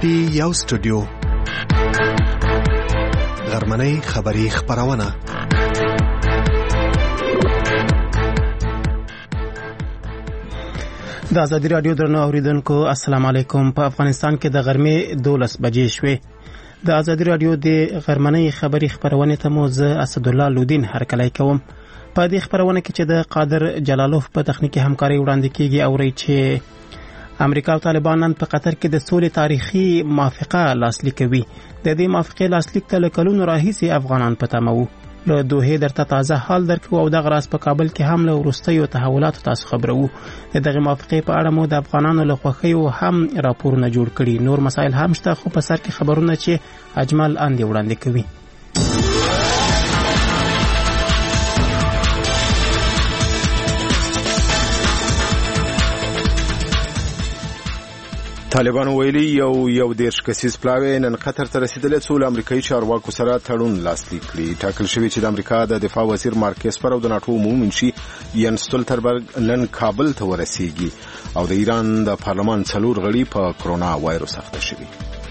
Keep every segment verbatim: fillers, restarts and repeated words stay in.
پی یو سټوډیو غرمنۍ خبری خبرونه د ازادي رادیو درنو اوریدونکو السلام علیکم. په افغانستان کې د غرمې دولس بجې شوې. د ازادي رادیو د غرمنۍ خبری خبرونه ته مو زه اسد الله لودین هرکلی کوم. په دې خبرونه کې چې د قادر جلالوف په تخنیکی همکاري وړاندې کیږي او ری چې امریکا او طالبان نن په قطر کې د سولې تاریخي موافقه لاسلیک کوي. د دې موافقې لاسلیک ته کلونو راهیسي افغانان په تمه وو. له دوه درته تازه حال درکو او د غراس په کابل کې هم له وروستیو تحولاتو تاسو خبرو. د دغه موافقې په اړه مو د افغانانو له خوښیو هم راپورونه جوړ کړي. نور مسایل هم شته خو په سر کې خبرونه چې اجمل اندي وړاندې کوي. طالبان ویلي یو یو دیرش کسیز پلاوی نن قطر ته رسیدلی څو له امریکایي چارواکو سره تړون لاسلیک کړي. ټاکل شوی چې د امریکا د دفاع وزیر مارک اسپر او د ناټو عمومي منشي ین ستولتنبرګ نن کابل ته ورسیږي او د ایران د پارلمان څلور غړي په کرونا وایروس اخته شوي.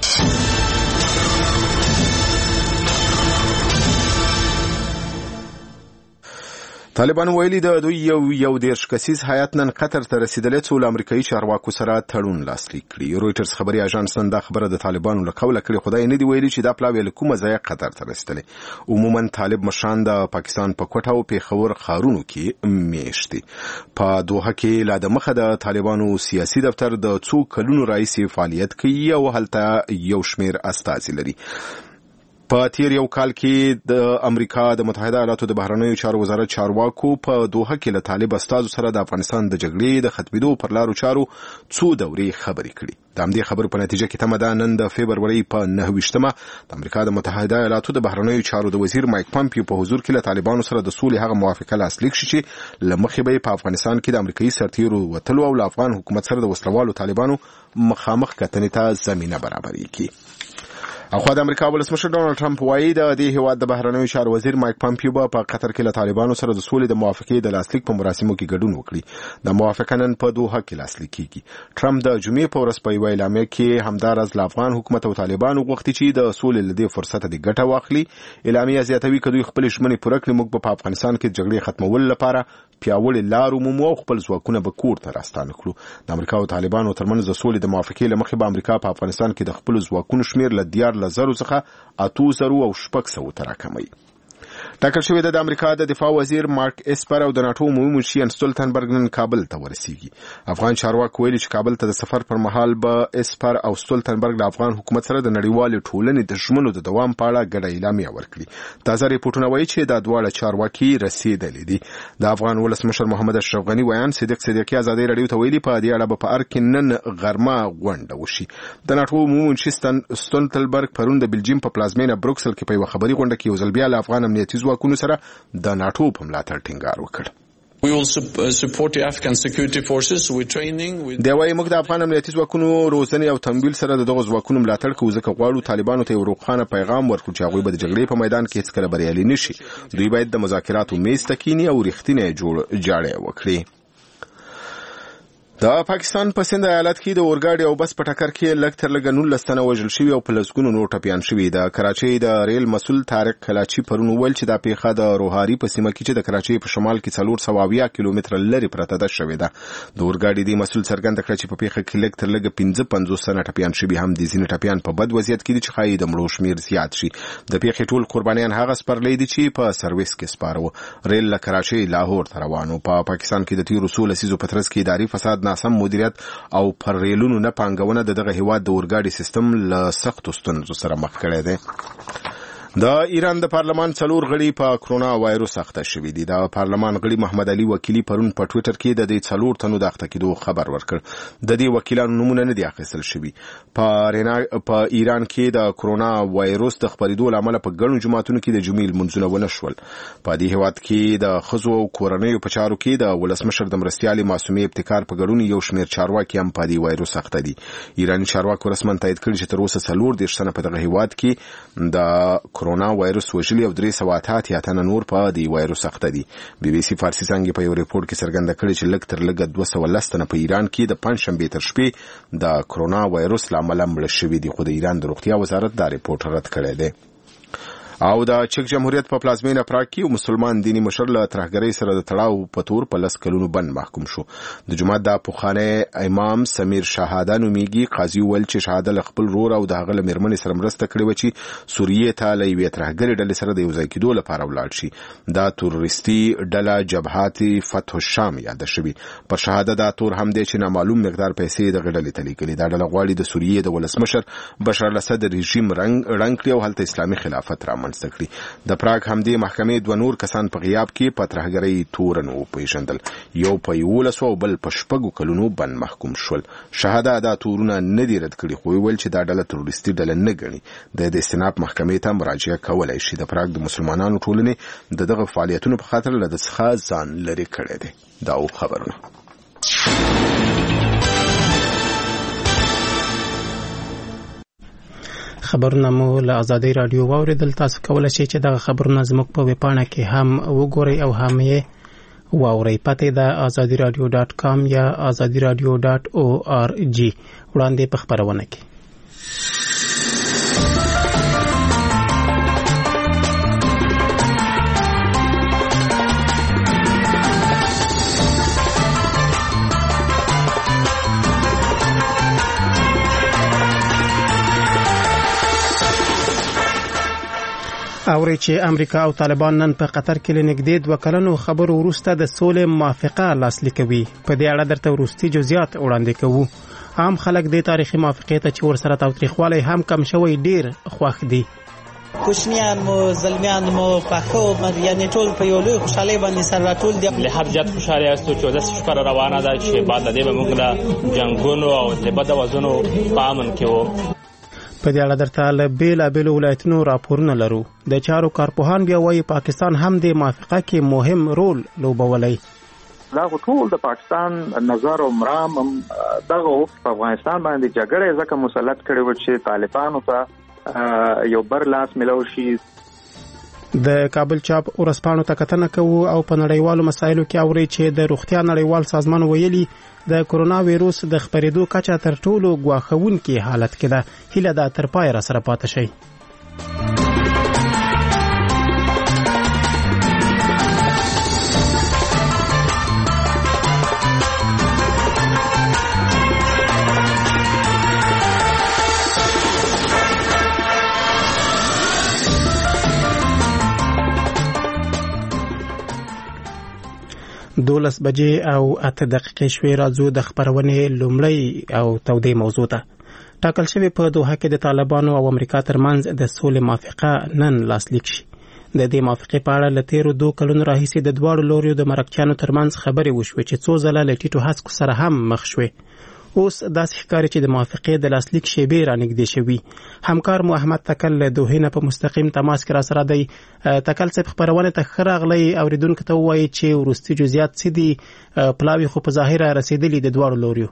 طالبان ویلي د دوی یو یو دیرش کسیز هیات نن قطر ته رسیدلی څو له امریکایي چارواکو سره تړون لاسلیک کړي. رویټرز خبري اژانس نن دا خبره د طالبانو له قوله کړې، خدای نه دی ویلي چې دا پلاوی له کومه ځایه قطر ته رسیدلی. عموما طالب مشران د پاکستان په کوټه او پیښور ښارونو کې میشت دي. په دوحه کې لا د مخه د طالبانو سیاسي دفتر د څو کلونو راهیسي فعالیت کوي او هلته یو شمیر استازي لري. په تیر یو کال کې د امریکا د متحده ایالاتو د بهرنیو چارو وزارت چارواکو په دوحه کې له طالب استازو سره د افغانستان د جګړې د ختمېدو پر لارو چارو څو دورې خبرې کړي. د همدې خبرو په نتیجه کې تمه ده نن د فبروري په نهه ویشتمه د امریکا د متحده ایالاتو د بهرنیو چارو د وزیر مایک پامپیو په حضور کې له طالبانو سره د سولې هغه موافقه لاسلیک شي چې له مخې به په افغانستان کې د امریکایي سرتیرو وتلو او له افغان حکومت سره د وسلوالو طالبانو مخامخ کتنې ته زمینه برابرېږي. اخوا د امریکا ولسمشر ډونالد ټرمپ وایي د دې هیواد د بهرنیو چارو وزیر مایک پامپیو به په قطر کې له طالبانو سره د سولې د موافقې د لاسلیک په مراسمو کې ګډون وکړي. د موافقه نن په دوحه کې لاسلیک کیږي. ټرمپ د جمعې په ورځ په یوه اعلامیه کې همداراز له افغان حکومت او طالبانو غوښتي چې د سولې له دې فرصت د ګټه واخلي. اعلامیه زیاتوي چې دوی خپل ژمنې پوره کړي، موږ په افغانستان کې د جګړې ختمولو لپاره پیاوړې لار ومومو او خپل ځواکونه به کور ته راستانه کړو. د امریکا او طالبانو ترمنځ د سولې د موافقې له مخې به امریکا په افغانستان کې د خپل ځواکونو شمیر له دیارلس زرو څخه اتو زرو او شپږ سوو ته راکموي. ټاکل شوی د امریکا د دفاع وزیر مارک اسپر او د ناټو عمومي منشي ین ستولتنبرګ نن کابل ته ورسیږي. افغان چارواکو ویلي چې کابل ته د سفر پر مهال به اسپر او ستولتنبرګ د افغان حکومت سره د نړیوال ټولنې د ژمنو د دوام په اړه ګډه اعلامیه ورکړي. تازه ریپورتونه وایي چې دا دواړه چارواکي رسیدلي دي. د افغان ولسمشر محمد اشرف غني ویان صدیق صدیقی ازادي رادیو ته ویلي په دې اړه به په ار کې نن غرمه غونډه وشي. د ناټو عمومي منشي ستولتنبرګ پرون د بلجیم په پلازمینه بروکسل کې په یو خبري غونډه کې یو ځل بیا له افغان امنیتي ځواکونو سره د ناټو په ملاتړ ټینګار وکړ. We will support the Afghan security forces with training with دا وايي موږ د افغان امنیتي ځواکونو روزنې او تمویل سره دغه ځواکونو ملاتړ کوو ځکه غواړو طالبانو ته یو روښانه پیغام ورکړو چې هغوی به د جګړې په میدان کې هیڅ کله بریالي نشي. دوی باید د مذاکراتو میز ته کینی او رښتینی جوړ جاړی وکړي. د پاکستان په سند ایالت کې د اورګاډي او بس په ټکر کې لږ تر لږه نولس تنه وژل شوي او په لسګونو نور ټپیان شوي. د کراچۍ د ریل مسؤل طارق کلاچي پرون وویل چې دا پیښه د روهاري په سیمه کې چې د کراچۍ په شمال کې څلور سوه اویا کیلومتره لرې پرته ده شوې ده. د اورګاډي د مسؤل څرګنده کړه چې په پیښه کې لږ تر لږه پنځه پنځوس تنه ټپیان شوي هم دي. ځینې ټپیان په بد وضعیت کې دي چې ښایي د مړو شمیر زیات شي. د پیښې ټول قربانیان هغه سپرلی دي چې په سرویس کې سپاره وو. ریل له کراچۍ لاهور ته روان و. په پاکستان کې د تیرو څو لسیزو په ترڅ کې اداري فساد، ناسم مدیریت او پر ریلونو نه پانګونه د دغه هیواد د اورګاډي سیستم له سختو ستونزو سره مخ کړی دی. د ایران د پارلمان څلور غړي په کرونا وایروس اخته شوي دي. د پارلمان غړي محمد علي وکیلی پرون په ټوئیټر کې د دې څلور تنو د اخته کېدو خبر ورکړ. د دې وکیلانو نومونه نه دي اخیستل شوي. په په ایران کې د کرونا وایروس د خپرېدو له امله په ګڼو جماعتونو کې د جمعې لمونځونه ونه شول. په دې هیواد کې د ښځو او کورنیو په چارو کې د ولسمشر د مرستیالې معصومې ابتکار په ګډون یو شمېر چارواکي هم په دې وایروس اخته دي. ایراني چارواکو رسماً تایید کړي چې تر اوسه څلور دېرش تنه په دغه هیواد کې د کرونا وایرس وژلي او درې سوه اته اتیا تنه نور په دې وایرس اخته دي. بي بي سي فارسي څانګې په یو ریپورت کې څرګنده کړې چې لږ تر لږه دوه سوه لس تنه په ایران کې د پنځشنبې تر شپې د کرونا وایرس له امله مړه شوي دي، خو د ایران د روغتیا وزارت دا ریپورت رد کړی دی. او د چک جمهوریت په پلازمینه پراګ کې یو مسلمان دینی مشر له ترهګرۍ سره د تړاو په تور په لس کلونو بند محکوم شو. د جمعې د پوخانه امام سمیر شهاده نومیږي. قاضي ویل چې شهاده له خپل رور او د هغه له میرمنې سره مرسته کړې و چې سوریې ته له یوې ترهګرۍ ډلې سره د یو ځای کېدو لپاره ولاړ شي. دا تروریستي ډله جبهات فتح الشام یاده شوې. پر شهاده دا تور هم دی چې نامعلوم مقدار پیسې د غډلې ته لیکلي. دا ډله غواړي د سوریې د ولسمشر بشار الاسد رژیم رنګ رنګ کړي او هلته اسلامي خلافت رامنځته کړي. د پراګ همدې محکمې دوه نور کسان په غیاب کې په ترهګرۍ تورن وپېژندل. یو په یولسو او بل په شپږو کلونو بند محکوم شول. شهاده دا تورونه نه دي رد کړي، خو ویل چې دا ډله تروریستي ډله نه ګڼي. د استیناف محکمې ته مراجعه کولای شي. د پراګ د مسلمانانو ټولنې د دغه فعالیتونو په خاطر له څخه ځان لري کړی دی. دا او خبرونه خبرونه مو له ازادي رادیو واوریدل. تاسو کولای شئ چې دغه خبرونه زموږ په ویبپاڼه کې هم وګورئ او هم یې واورئ. پته د ازادي رادیو ډاټ کام یا ازادي رادیو ډاټ او آر جی وړاندې په خبرونه کې. اوري چې امریکا او طالبان نن په قطر کې لنګدې دوه کلنو خبرو وروسته د سولې موافقه لاسلیک کوي. په دې اړه درته وروستي جزئیات وړاندې کوو. عام خلک د تاریخي موافقه ته چې ورسره تاوتریخوالی هم کم شوی ډیر خوښ دي. کوشنیان مو زلمیان مو پخو یعنی ټول په یو لوی خوشاله باندې سره ټول دی. له هر جات خوشاله است چې د شپه روانه ده چې بعد د دې به موږ د جنگونو او د بد وزنو پامن کې وو. په دې اړه درته له بیلابېلو ولایتونو راپورونه لرو. د چارو کارپوهان بیا وایي پاکستان هم د موافقه کې مهم رول لوبولی. دا ټول د پاکستان نظر او مرام دغه په افغانستان باندې جګړه ځکه مسلط کړي و چې طالبانو ته یو بر لاس ملو شي. د کابل چاپ ورسپانو ته کتنه کوو او په نړیوالو مسایلو کې اوري چې د روغتیا نړیوال سازمان ویلي د کرونا وایروس د خپرېدو کچه تر ټولو ګواښونکې حالت کې ده. هیله ده تر پای را سره پاتې شي. دولس بجې او اته دقیقې شوې. راځو د خبرونې لومړی او تودې موضوع ته. ټاکل شوی په دوحه کې د طالبانو او امریکا ترمنځ د سولې موافقه نن لاسلیک شي. د دې موافقې په اړه له تیرو دوه کلونو راهیسې د دواړو لوریو د مرکچیانو ترمنځ خبرې وشوې چې څو ځله له ټیټو هڅو سره هم مخ شوې. اوس داسې ښکاري چې د موافقې د لاسلیک شیبې رانږدې شوي. همکار مو احمد تکل له دوحې نه په مستقیم تماس کې را سره دی. تکل صاحب خبرونه ته ښه راغلی. اوریدونکو ته ووایي چې وروستي جزئیات څه دي. پلاوي خو په ظاهره رسېدلي د دواړو لوریو.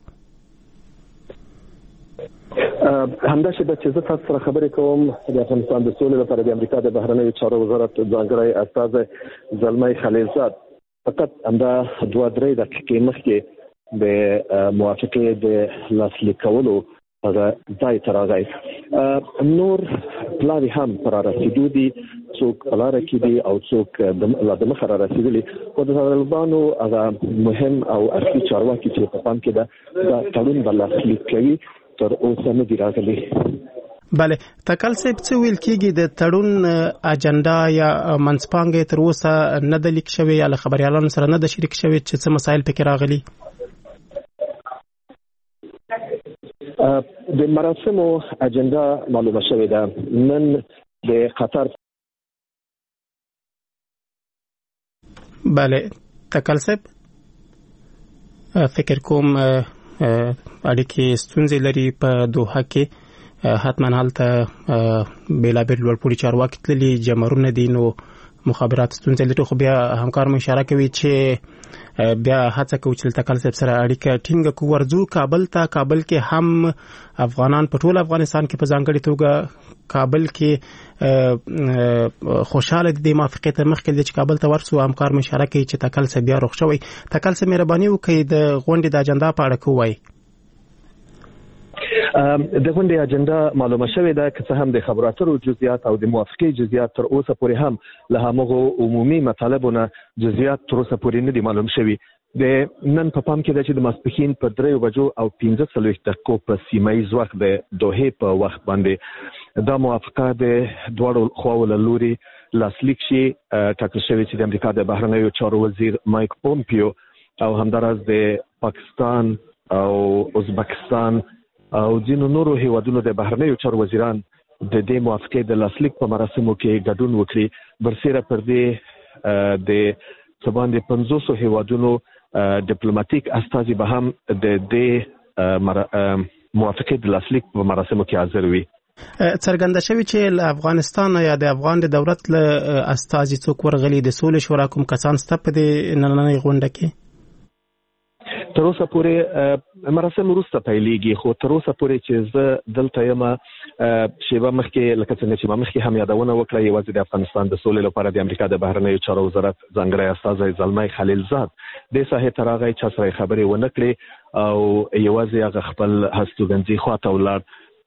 همداسې ده چې زه تاسو سره خبرې کوم. د افغانستان د سولې لپاره د امریکا د بهرنیو چارو وزارت ځانګړی استازی زلمی خلیلزاد فقط همدا دوه درې دقیقې مخکې د موافقې د لاسلیک کولو هغه ځای ته راغی. نور پلاوي هم پر رسېدو دي، څوک په لاره کې دي او څوک لا د مخه را رسېدلي. خو د طالبانو هغه مهم او اصلي چارواکي چې په پام کې ده دا تړون به لاسلیک کوي تر اوسه نه دي راغلي. بله تکل صاحب څه ویل کېږي د تړون اجنډا یا منځپانګې تر اوسه نه ده لیک شوې یا له خبریالانو سره نه ده شریک شوې چې څه مسایل پکې راغلي؟ د مراسمو اجنډا معلومه شوې ده. نن د قطر بله تکل صاحب فکر کوم اړیکې ستونزې لري په دوحه کې. حتما هلته بیلابیل لوړپوړي چارواکي تللي جمرونه دي. نو مخابرات ستونزې لري، خو بیا همکار مو اشاره کوي چې بیا هڅه کوي چې تکل سره اړیکه ټینګه کو. ورځو کابل ته. کابل کې هم افغانان په ټول افغانستان کې په ځانګړي توګه کابل کې خوشاله دي موافقه ته مخکې چې کابل ته ورسو. همکار مو اشاره کوي چې تکل سره بیا رخ شوی. تکل سره مهرباني وکړئ د غونډې د اجنډا په اړه کوی. د غونډې اجنډا معلومه شوې ده چې هم د خبرو اترو جزئیات او د موافقې جزئیات تر اوسه پورې هم له هغه عمومي مطالبونو جزئیات تر اوسه پورې نه دي معلوم شوي. د نن په پام کې ده چې د ماسپښین په دریو بجو او پنځه څلوېښت دقیقو په سیمه ییز وخت د دوحې په وخت باندې دا موافقه د دواړو خواو له لوري لاسلیک شي. ټاکل شوې چې د امریکا د بهرنیو چارو وزیر مایک پومپیو او همداراز د پاکستان او ازبکستان او ځینو نورو هیوادونو د بهرنیو چارو وزیران د دې موافقې د لاسلیک په مراسمو کې ګډون وکړي. برسیره پر دې د څه باندې پنځوسو هیوادونو ډیپلوماټیک استازي به هم د دې موافقې د لاسلیک په مراسمو کې حاضر وي. څرګنده شوی چې له افغانستان یا د افغان د دولت له استازي څوک ورغلي د سولې شورا کوم کسان سته په دې نننۍ غونډه کې؟ تر اوسه پورې مراسم وروسته پیلېږي، خو تر اوسه پورې چې زه دلته یم شیبه مخکې لکه څنګه چې ما مخکې هم یادونه وکړه یوازې د افغانستان د سولې لپاره د امریکا د بهرنیو چارو وزارت ځانګړی استازی زلمی خلیلزاد دې ساحې ته راغی، چا سره خبرې ونه کړې او یوازې هغه خپل هستوګنځي خواته ولاړ.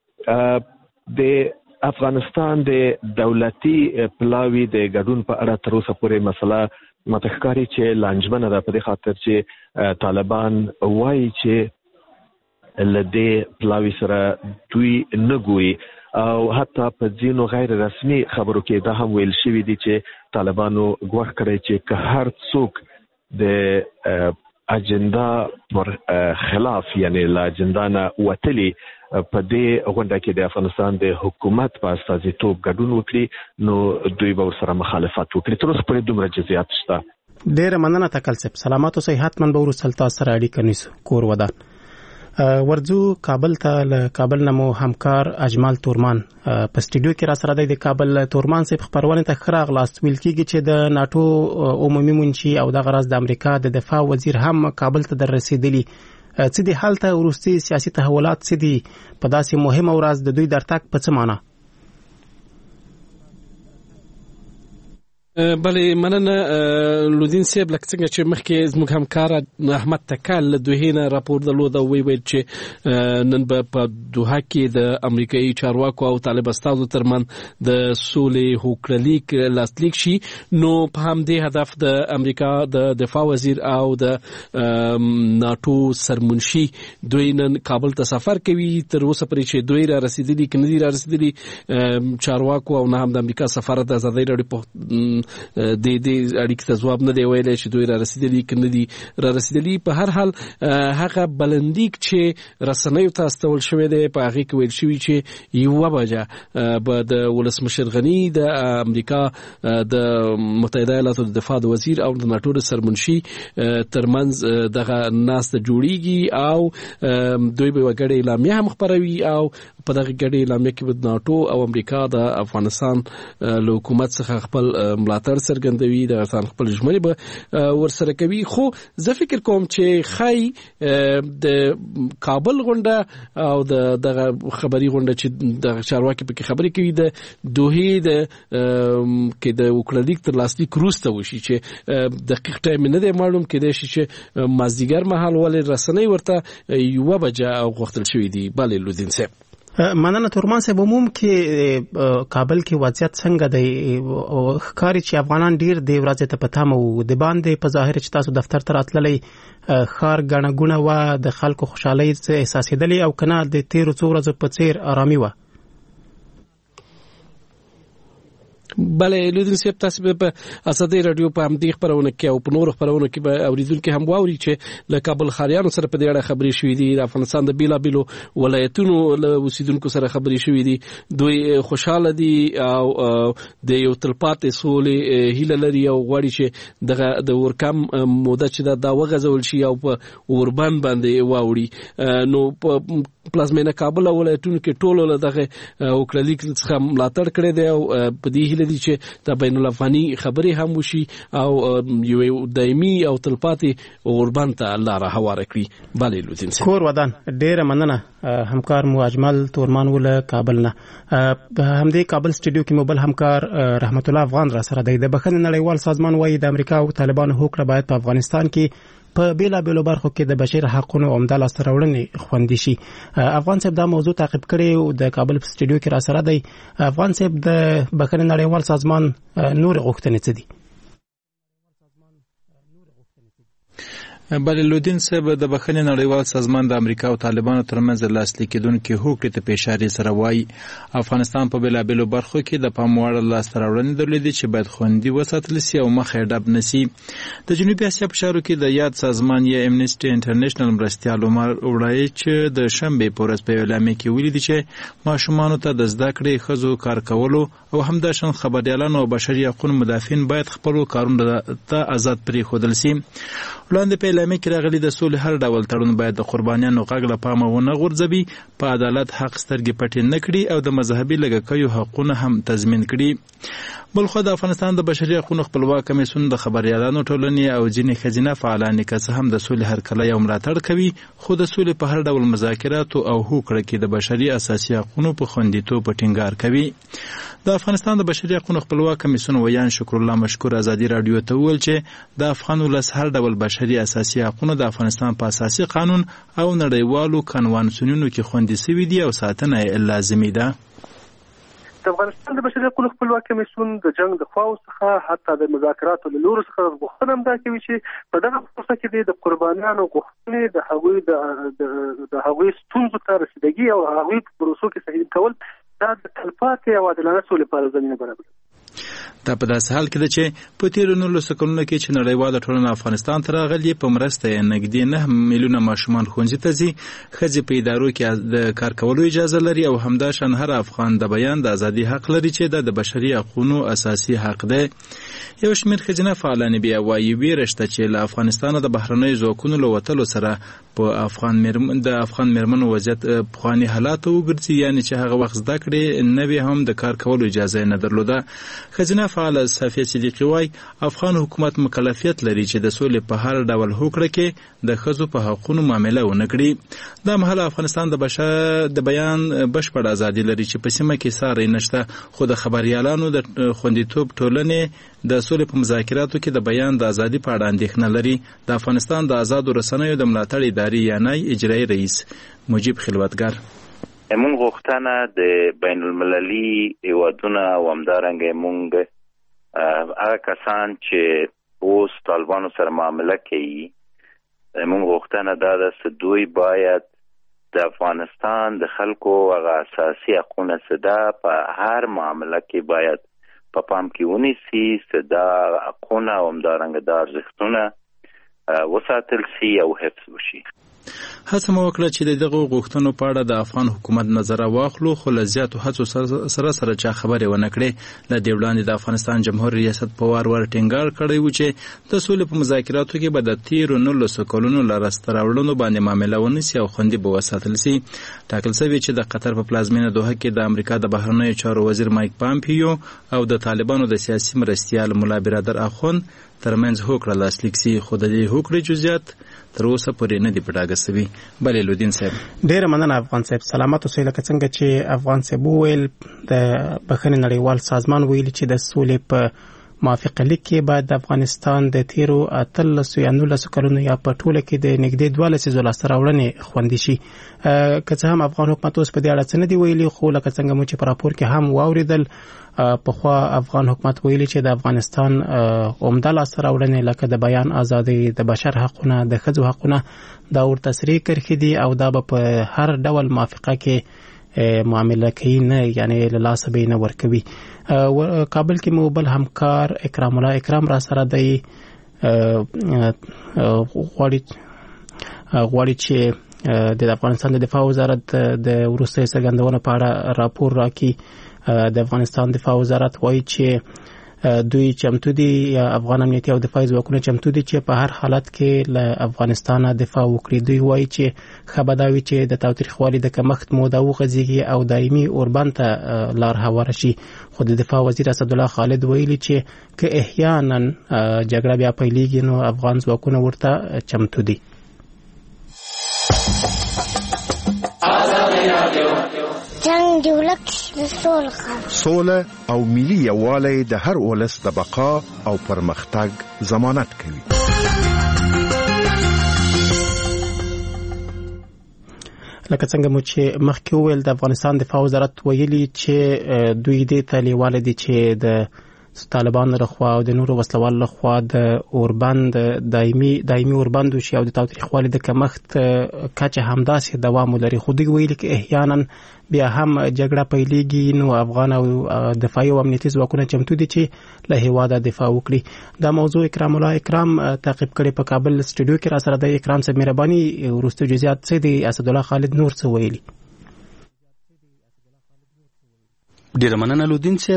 د افغانستان د دولتي پلاوي د ګډون په اړه تر اوسه پورې مسله ماته ښکاري چې لانجمنه ده، په دې خاطر چې طالبان وایي چې له دې پلاوي سره دوی نه ګوري او حتی په ځینو غیر رسمي خبرو کې دا هم ویل شوي دي چې طالبانو ګواښ کړی چې که هر څوک د اجنډا پر خلاف یعنی له اجنډا نه وتلي په دې غونډه کې د افغانستان د حکومت په استازیتوب ګډون وکړي نو دوی به ورسره مخالفت وکړي. تر اوسه پورې دومره جزئیات شته. ډېره مننه تکل صاحب. سلامات اوسئ. حتما به وروسته تاسو سره اړیکه نیسو. کور ودان. ورځو کابل ته. له کابل نه مو همکار اجمال تورمان په سټډیو کې را سره دی. د کابل تورمان صاحب خبرونه ته ښه راغلاست. ویل کېږي چې د ناتو عمومي منشي او د غرض د امریکا د دفاع وزیر هم کابل ته در رسیدلی. څه دي حالت وروستي سیاسي تحولات څه دي په داسې مهمه ورځ د دوی درتګ په څه معنا؟ بله مننه لودین صاحب. لکه څنګه چې مخکې زموږ همکار احمد تکل له دوحې نه راپور درلود او ویل چې نن به په دوحه کې د امریکایي چارواکو او طالب استازو ترمن د سولې هوکړلیک لاسلیک شي. نو په همدې هدف د امریکا د دفاع وزیر او د ناتو سرمنشي دوی نن کابل ته سفر کوي. تر اوسه پورې چې دوی را رسیدلي که نه دي را رسیدلي چارواکو او نه هم د امریکا سفارت د ازادۍ راډیو په د دې اړیکې ته ځواب نه دی ویلی چې دوی را رسیدلي که نه دي را رسیدلي. په هر حال هغه بلندیک چې رسنیو ته استول شوی دی په هغې کې ویل شوي چې یوه بجه به د ولسمشر غني د امریکا د متحده ایالاتو د دفاع د وزیر او د ناټو د سرمنشي ترمنځ دغه ناسته جوړیږي او دوی به یوه ګډه اعلامیه هم خپروي او په دغه ګډه اعلامیه کې به ناټو او امریکا د افغانستان له حکومت څخه خپل ملاتړ څرګندوي، د افغانستان خپل ژمنې به ورسره کوي. خو زه فکر کوم چې ښایي د کابل غونډه او د دغه خبري غونډه چې د چارواکي پکې خبرې کوي د دوحې د کې د وکړلیک تر لاسلیک وروسته وشي چې دقیق ټایم نه دی معلوم، کېدای شي چې مازدیګر مهال ولې رسنۍ ورته یوه بجه غوښتل شوي دي. بله لودین صاحب. مننه تورمان صاحب. عموم کې کابل کې وضعیت څنګه دی؟ ښکاري چې افغانان ډیر د ورځې ته په تمه وو. د باندې په ظاهر چې تاسو دفتر ته راتللی ښار ګڼه ګوڼه وه، د خلکو خوشحالۍ احساسېدلې او که نه د تېرو څو ورځو په څېر ارامي وه؟ بله لودین صاحب، تاسو به په ازادۍ راډیو په همدې خپرونه کې او په نورو خپرونو کې به اوریدونکي هم واوري چې له کابل ښاریانو سره په دې اړه خبرې شوې دي، د افغانستان د بېلابېلو ولایتونو له اوسیدونکو سره خبرې شوې دي. دوی خوشحاله دي او د یو تلپاتې سولې هیله لري او غواړي چې دغه د ورکم موده چې دا وغځول شي او په اوربند باندې واوړي. نو په پلازمینه کابل او ولایتونو کې ټولو له دغه وکړلیک څخه ملاتړ کړی دی او په دې هیله ویل دي چې د بین الافغاني خبرې هم وشي او یو دایمي او تلپاتې اوربند ته لاره هواره کړي. بله لودین صاحب. کور ودان ډیره مننه همکار مو اجمل تورمان ول کابل نه. همدې کابل سټوډیو کې مو بل همکار رحمت الله افغان را سره دی. د بخښنې نړیوال سازمان وايي د امریکا او طالبانو هوکړه باید په افغانستان کې په بیلابیلو برخو کې د بشري حقوقو عمده لاسته راوړنې خوندي شي. افغان صاحب دا موضوع تعقیب کړی او د کابل په سټوډیو کې را سره دی. افغان صاحب د بخښنې نړیوال سازمان نور غوښتنې څه دي؟ بله لودین صاحب د بخښنې نړیوال سازمان د امریکا او طالبانو ترمنځ لاسلیک کېدونکې هوکړې ته په اشارې سره وایي افغانستان په بیلابیلو برخو کې د پام وړ لاسته راوړنې درلودې چې باید خوندي وساتل سي او مخ یې ډب نه سي. د جنوبي اسیا په چارو کې د یاد سازمان یا امنیسټي انټرنیشنل مرستیال عمر وړای چې د شنبې په ورځ په اعلامیه کې ویلي دي چې ماشومانو ته د زده کړې ښځو کار کولو او همداشان خبریالانو او بشري حقوقو مدافعین باید خپلو کارونو ته آزاد پرېښودل سي. وړاندې په اعلامیه کې راغلي د سولې هر ډول تړون باید د قربانیانو غږ له پامه ونه غورځوي، په عدالت حق سترګې پټې نه کړي او د مذهبي لږکیو حقونه هم تضمین کړي. بلخو د افغانستان د بشري حقوقو خپلواک کمیسیون د خبریالانو ټولنې او ځینې ښځینه فعالان که څه هم د سولې هرکلی او ملاتړ کوي، خو د سولې په هر ډول مذاکراتو او هوکړه کې د بشري اساسي حقوقو په خوندیتوب ټینګار کوي. د افغانستان د بشري حقوقو خپلواک کمیسیون ویان شکر الله مشکور ازادي رادیو ته وویل چې د افغان ولس هر ډول بشري اساسي حقوقو د افغانستان په اساسي قانون او نړیوالو کنوانسیونونو کې خوندي شوي دي او ساتنه یې لازمي ده. د افغانستان د بشري حقوقو خپلواک کمیسیون د جنگ د خواو څخه حتی د مذاکراتو له لورو څخه غوښتنه هم دا کوي چې په دغه پروسه کې د قربانیانو غوښتنې د هغوی د د هغوی ستونزو ته رسیدګي او هغوی په پروسو کې صحیح کول دا د تلپاتې او عادلانه سولې لپاره زمینه برابروي. دا په داسې حال کې ده چې په تیرو نولسو کلونو کې چې نړیواله ټولنه افغانستان ته راغلې په مرسته یې نږدې نه میلیونه ماشومان ښوونځي ته ځي، ښځې په ادارو کې د کار کولو اجازه لري او همداشان هر افغان د بیان د ازادي حق لري چې دا د بشري حقوقو اساسي حق دی. یو شمېر ښځینه فعالانې بیا وایي ویره شته چې له افغانستانه د بهرنیو ځواکونو له وتلو سره په افغان میرمن د افغان میرمنو وضعیت پخواني حالات وګرځي، یعنې چې هغه وخت زده کړې نه وي هم د کار کولو اجازه نه درلوده. ښځینه فعاله صفیه صدیقي وایي افغان حکومت مکلفیت لري چې د سولې په هر ډول هوکړه کې د ښځو په حقونو معامله ونه کړي. دا مهال افغانستان د بشر د بیان بشپړ ازادي لري چې په سیمه کې ساری نشته، خو د خبریالانو د خوندیتوب ټولنې د سولې په مذاکراتو کې د بیان د ازادي په اړه اندېښنه لري. د افغانستان د آزادو رسنیو د ملاتړ ادارې یعنی اجرایي رئیس مجیب خلوتګر مونږ غوښتنه د بین المللي هیوادونه او همدارنګه مونږ هغه کسان چې اوس طالبانو سره معامله کوي، مونږ غوښتنه دا ده چې دوی باید د افغانستان د خلکو هغه اساسي حقونه سده په هر معامله کې باید په پام کې ونیسي، چې دا حقونه او همدارنګه دا ارزښتونه وساتل سي او حفظ وشي. هڅه مو وکړه چې د دغو غوښتنو په اړه د افغان حکومت نظر واخلو، خو له زیاتو هڅو سره سره چا خبرې ونه کړې. له دې وړاندې د افغانستان جمهور ریاست په وار وار ټینګار کړی و چې د سولې په مذاکراتو کې به د تیرو نولسو کلونو له لاسته راوړنو باندې معامله ونیسي او خوندي به وساتل سي. ټاکل شوي چې د قطر په پلازمینه دوحه کې د امریکا د بهرنیو چارو وزیر مایک پامپیو او د طالبانو د سیاسي مرستیال ملا برادر اخوند ترمنځ هوکړه لاسلیک سي، خو د دې هوکړې جزئیات تر اوسه پورې نه دي په ډاګه سوي. بلې لودین صاحب ډېره مننه افغان صاحب. سلامت اوسئ. لکه څنګه چې افغان صاحب وویل د بخښنې نړیوال سازمان ویلي چې د سولې په موافقه لیک کې باید د افغانستان د تیرو اتلسو یا نولسو کلونو یا په ټوله کې د نږدې دوه لسیزو لاسته راوړنې خوندي شي. که څه هم افغان حکومت اوس په دې اړه څه نه دي ویلي، خو لکه څنګه مو چې په راپور کې هم واورېدل پخوا افغان حکومت ویلي چې د افغانستان عمده لاسته راوړنې لکه د بیان ازادي، د بشر حقونه، د ښځو حقونه دا ورته صریح کرښې دي او دا به په هر ډول موافقه کې معامله کوي، نه یعنی له لاسه به نه ورکوي. کابل کې مو بل همکار اکرام الله اکرام را سره دی، غواړي غواړي چې د افغانستان د دفاع وزارت د وروستۍ څرګندونو په اړه راپور راکړي. د افغانستان دفاع وزارت وایي چې دوی چمتو دي یا افغان امنیتي او دفاعي ځواکونه چمتو دي چې په هر حالت کې له افغانستانه دفاع وکړي. دوی وایي چې خبرداوي چې د تاوتریخوالي د کمښت موده وغځيږي او دایمي اوربند ته لار هواره شي. خو د دفاع وزیر اسدالله خالد ویلي چې که احیانا جګړه بیا پیلېږي نو افغان ځواکونه ورته چمتو دي. جنگ دولت سول خوا سوله او ملي یووالی د هر ولس د بقا او پرمختګ ضمانت کوي. لکه څنګه مو چې مخکې وویل د افغانستان دفاع وزارت ویلي چې دوی دې ته لیواله دي چې د طالبانو لخوا او د نورو وسلوالو لخوا د اوربند دایمي دایمي اوربند شي او د تاوتریخوالي د کمښت کچه همداسې دوام ولري. خو دوی ویلي چې احیانا بیا هم جګړه پیلېږي نو افغان او دفاعي او امنیتي ځواکونه چمتو دي چې له هېواده دفاع وکړي. دا موضوع اکرام الله اکرام تعقیب کړي په کابل سټوډیو کې را سره د اکرام صاحب مهرباني وروستي جزئیات څه دي اسدالله خالد نور څه ویلي؟ ډیره مننه لودین صاحب.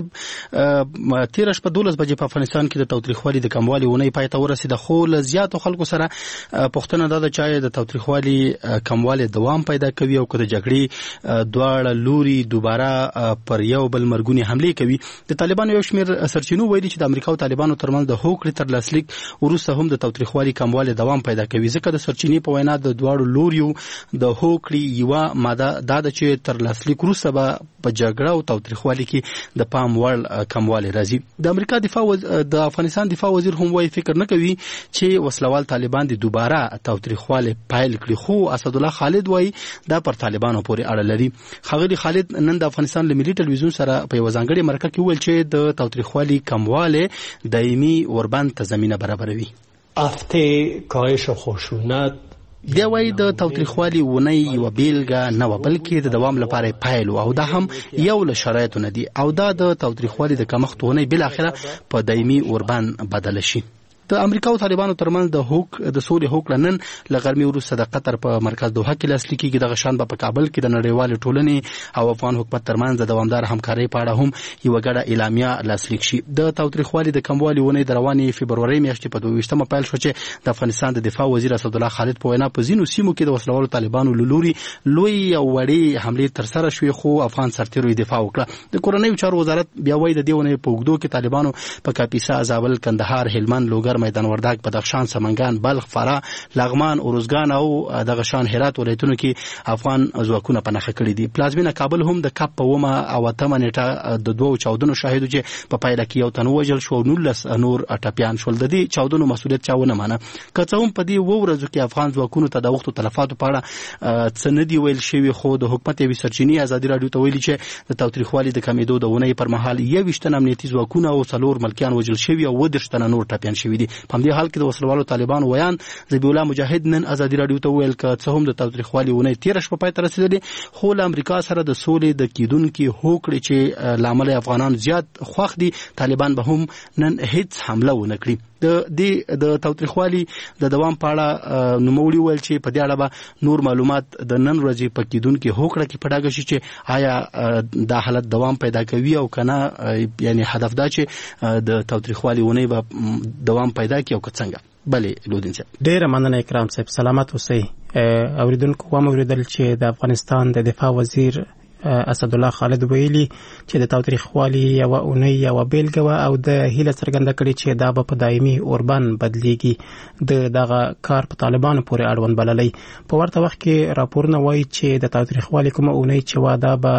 تیر شپه دولس بجې په افغانستان کې د تاوتریخوالي د کموالي ونې پای ته ورسېده، خو له زیاتو خلکو سره پوښتنه ده چې د تاوتریخوالي کموالي دوام پیدا کوي او که د جګړې دواړه لوري دوباره پر یو بل مرګونی حمله کوي. د طالبانو یو شمېر سرچینو ویلي چې د امریکا او طالبانو ترمنځ د هوکړې تر لاسلیک وروسته هم د تاوتریخوالي کموالي دوام پیدا کوي، ځکه د سرچینې په وینا د دواړو لوریو د هوکړې یوه ماده دا ده چې تر لاسلیک وروسته به په جګړه او تاوتریخوالي کې د پام وړ کموالی راځي. د امریکا دفاع وز... د افغانستان دفاع وزیر هم وايي فکر نه کوي چې وسلوال طالبان د دوباره تاوتریخوالی پایل کړي، خو اسدالله خالد وايي دا پر طالبانو پورې اړه لري. ښاغلي خالد نن د افغانستان له ملي ټلویزیون سره په یوه ځانګړې مرکه کې وویل چې د تاوتریخوالي کموالی دایمي اوربند ته زمینه برابروي. افته کاهش خشونت دی وایي د تاوتریخوالي ونې یوه بیلګه نه وه بلکې د دوام لپاره پایل او دا هم یو له شرایطو نه دي او دا د تاوتریخوالي د کمښت ونې بالاخره په دایمي اوربند بدله شي. د امریکا او طالبانو ترمنځ د هوک د سولې هوکړه نن له غرمې وروسته د قطر په مرکز دوحه کې لاسلیک کېږي. دغه شان به په کابل کې د نړیوالې ټولنې او افغان حکومت ترمنځ د دوامدار همکارۍ په اړه هم یوه ګډه اعلامیه لاسلیک شي. د تاوتریخوالي د کموالي ونې د روانې فبرورۍ میاشتې په دوه ویشتمه پیل شو چې د افغانستان د دفاع وزیر اسدالله خالد په وینا په ځینو سیمو کې د وسلوالو طالبانو له لوري لوی او وړې حملې ترسره شوې، خو افغان سرتیرو دفاع وکړه. د کورنیو چارو وزارت بیا وایي د دې ونې په اوږدو کې طالبانو په کاپیسا، زابل، کندهار، هلمند، لوګر، میدان وردګ، بدخشان، سمنګان، بلخ، فراه، لغمان، اروزګان او دغه شان هرات ولایتونو کې افغان ځواکونه په نښه کړي دي. پلازمینه کابل هم د کپ په اومه او اتمه نیټه د دوو چاودنو شاهد و چې په پایله کې یو تن ووژل شو او نولس نور ټپیان شول. د دې چاودنو مسؤلیت چا ونه منه. که څه هم په دې اووه ورځو کې افغان ځواکونو ته د وختو تلفاتو په اړه څه نه دي ویل شوي، خو د حکومت یوې سرچینې ازادي راډیو ته ویلي چې د تاوتریخوالي د کمېدو د ونې پر مهال یوویشت تن امنیتي ځواکونه او څلور ملکیان وژل شوي او اووه دېرش تنه نور ټپیان شوي دي. په همدې حال کې د وسلوالو طالبانو ویان ذبیح الله مجاهد نن ازادي راډیو ته ویل که څه هم د تاوتریخوالي ونې تېره شپه پای ته رسېدلې، خو له امریکا سره د سولې د کېدونکي هوکړې چې له امله افغانان زیات خوښ دي، طالبان به هم نن هیڅ حمله ونه کړي. د دې د تاوتریخوالي د دوام په اړه نوموړي ویل چې په دې اړه به نور معلومات د نن ورځې په کېدونکي هوکړه کې په ډاګه شي چې آیا دا حالت دوام پیدا کوي او که نه، یعنی هدف دا چې د تاوتریخوالي ونې به دوام پیدا کړي او که څنګه. بلې لودین صاحب ډیره مننه اکرام صاحب، سلامت اوسئ. اوریدونکو هم اوریدل چې د افغانستان د دفاع وزیر اسدالله خالد ویلي چې د تاوتریخوالي یوه اونۍ یوه بیلګه وه او د هیله څرګنده کړې چې دا به په دایمي اوربند بدلیږي. د دغه کار په طالبانو پورې اړوند بللی. په ورته وخت کې راپورونه وایي چې د تاوتریخوالي کومه اونۍ چې وه دا به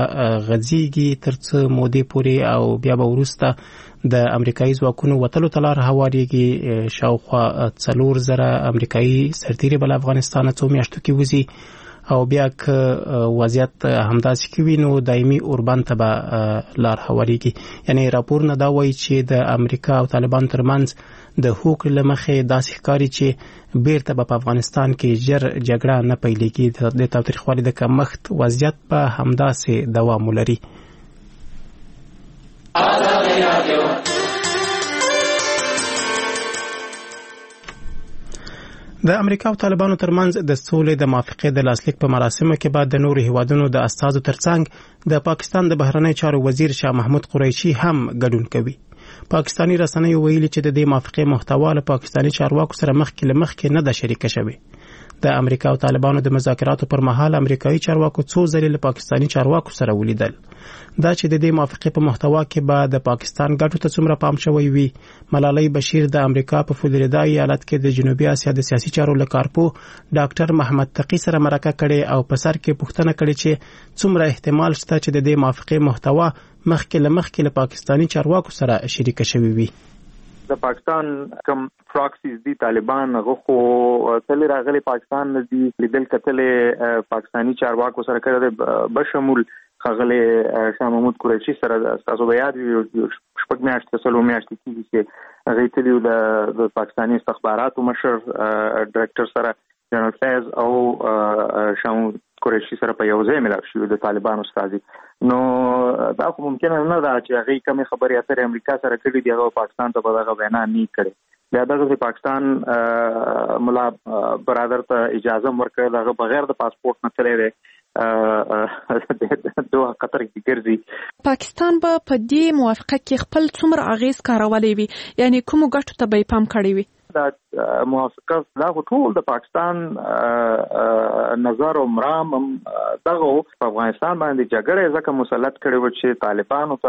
غځېږي تر څه مودې پورې او بیا به وروسته د امریکایي ځواکونو وتلو ته لار هواریږي. شاوخوا څلور زره امریکایي سرتیري به له افغانستانه څو میاشتو کې وځي او بیا که وضعیت همداسې کې وي نو دایمي اوربند ته به لار هواریږي. یعنی راپورونه دا وایي چې د امریکا او طالبان ترمنځ د هوکړې له مخې داسې ښکاري چې بیرته به په افغانستان کې ژر جګړه نه پیلېږي. د تاوتریخوالي د کمښت وضعیت به همداسې دوام ولري. د امریکا او طالبانو ترمنځ د سولې د موافقې د لاسلیک په مراسمو کې بعد د نورو هیوادونو د استازو ترڅنګ د پاکستان د بهرنی چارو وزیر شاه محمود قریشي هم ګډون کوي. پاکستاني رسنیو ویلي چې د دې موافقې محتوا له پاکستاني چارواکو سره مخکې له مخکې نه ده شریکه شوې. د امریکا او طالبانو د مذاکراتو پر مهال امریکایي چارواکو څو ځلې له پاکستاني چارواکو سره ولیدل. دا چې د دې موافقې په محتوا کې به د پاکستان ګټو ته څومره پام شوی وي. ملالۍ بشیر د امریکا په فلوریدا ایالت کې د جنوبي اسیا د سیاسي چارو له کارپو ډاکټر محمد تقی سره مرکه کړې او په سر کې پوښتنه کړې چې څومره احتمال شته چې د دې موافقې محتوا مخکې له مخکې له پاکستاني چارواکو سره شریکه شوی وي. د پاکستان کوم پراکسیز دي طالبان هغه خو تل راغلي پاکستان نزدي لیدل کتلې پاکستاني چارواکو سره کړه بشمول خغله شاه محمود قریشي سره تاسو بیا د شپږ میاشتې سلو میاشتې کېږي چې هغه تلیو د پاکستاني استخباراتو مشر ډایرکټر سره جنرال فیض او شاه قریشي سره په یو ځای ملاقات شوی د طالبانو استازي. نو دا خو ممکن نه ده چې هغه کوم خبري اترې امریکا سره کړي دی هغه پاکستان ته به دغه وینا نه کړي. دا دغه پاکستان ملا برادر ته اجازه ورکړه دغه بغیر د پاسپورت نه تللی دی دوه قطر کې ګرځي. پاکستان به په دې موافقه کې خپل څومره اغیز کارولی وي، یعنی کوم ګټو ته به پام کړی وي؟ دا موافقه دا ټول د پاکستان نظر او مرام دغه په افغانستان باندې جګړه ځکه مسلط کړي و چې طالبانو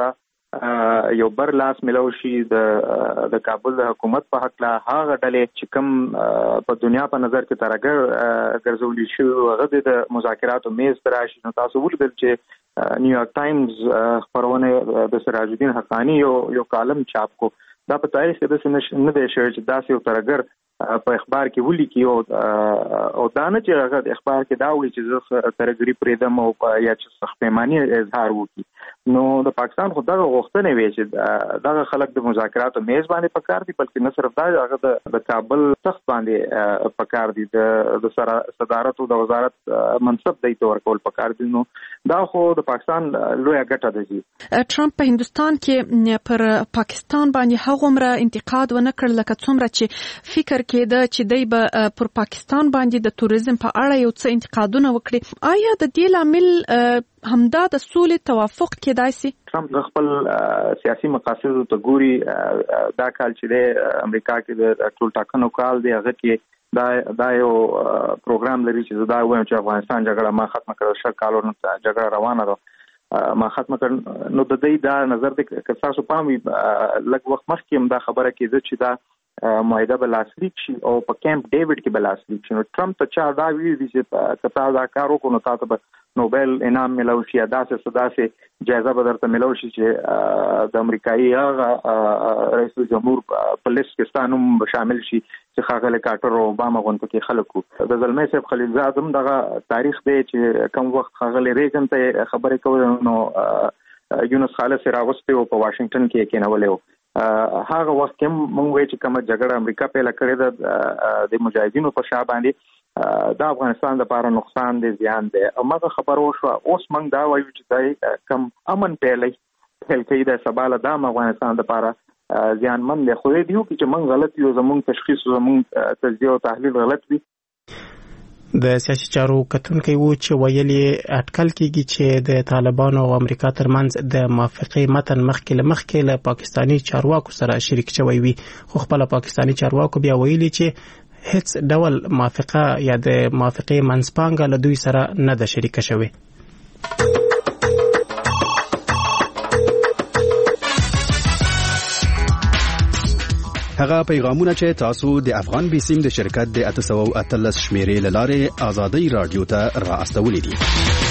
ته یو بر لاس ملو شي د د کابل د حکومت په حق لا هغه ډلې چې کوم په دنیا په نظر کې ترګر ګرځولي شو هغه د مذاکراتو میز تراشي. نو تاسو ولیدل چې نیویارک ټایمز خبرونه د سراج الدین حقانی یو یو کالم چاپ کو. دا په تاریخ کې د سنش نه دی شوی چې داسې یو ترګر په اخبار کې ولیکي او او دا نه چې هغه د اخبار کې دا وایي چې زه ترګری پرېدم او یا چې سخت پیمانه اظهار وکړي. نو د پاکستان خو دغه غوښتنه وی چې دغه خلک د مذاکراتو میز باندې پکار دي، بلکې نه صرف دا هغه د کابل تخت باندې پکار دي، د صدارت او د وزارت منصب دی تور کول پکار دي. نو دا خو د پاکستان لوی ګټه ده. ټرمپ په هندستان کې پر پاکستان باندې هغومره انتقاد ونه کړ لکه څومره چې فکر کېده چې دی به پر پاکستان باندې د توریزم په اړه یو څه انتقادونه وکړي. آیا د دې لامل همدا د سولې توافق کېدای شي؟ ټرمپ خپل سیاسي مقاصد ته ګوري. دا کال چې د امریکا کې د ټول ټاکنو کال دی هغه کې دا دا یو پروګرام لري چې دا وایم چې افغانستان جګړه ما ختمه کړه، شل کالونو جګړه روانه ده ما ختمه کړ. نو د دې دا نظر د کساسو پامي لږ وخت مخکې هم دا خبره کېده چې دا معاهده به لاسلیک شي او په کیمپ ډیوډ کې به لاسلیک شي. نو ټرمپ ته چا دا ویلي چې کتا دا کار وکړو نو تاسو به نوبل انعام ملو شي، داسې سداسې جایزه به درته ملو شي چې د امریکایي هغه رئیس جمهور په لیست کې ستانوم شامل شي چې خاغله کارټر او اوباما غونډه کې خلکو. د زلمي صاحب خلیل زاد هم دغه تاریخ دی چې کوم وخت خاغله ریګن ته خبرې کول نو یونس خالص راغسته او په واشنگټن کې کېنولې و. هغه وخت کې موږ وایو چې کومه جګړه امریکا پیل کړې ده د مجاهدینو په شا باندې د افغانستان لپاره نقصان دی، زیان دی. او مګه خبر وشو اوس موږ دا وایو چې دا کم امن پیلې پیل کوي د سباله د افغانستان لپاره زیانمن دی. خو دې یو چې موږ غلط یو زموږ تشخیص زموږ تجزیه او تحلیل غلط وي. د سیاسي چارو کتونکي وو چې ویلي اټکل کیږي چې د طالبانو او امریکا ترمنځ د موافقې متن مخکې له مخکې له پاکستاني چارواکو سره شریک شوی وي، خو خپل پاکستاني چارواکو بیا ویلي چې هیڅ ډول موافقه یا د موافقې منځپانګه له دوی سره نه ده شریک شوی. هغه پیغامونه چې تاسو د افغان بیسیم د شرکت د اته سوه او اتلس شمیرې له لارې آزادۍ رادیو ته را استولې دي.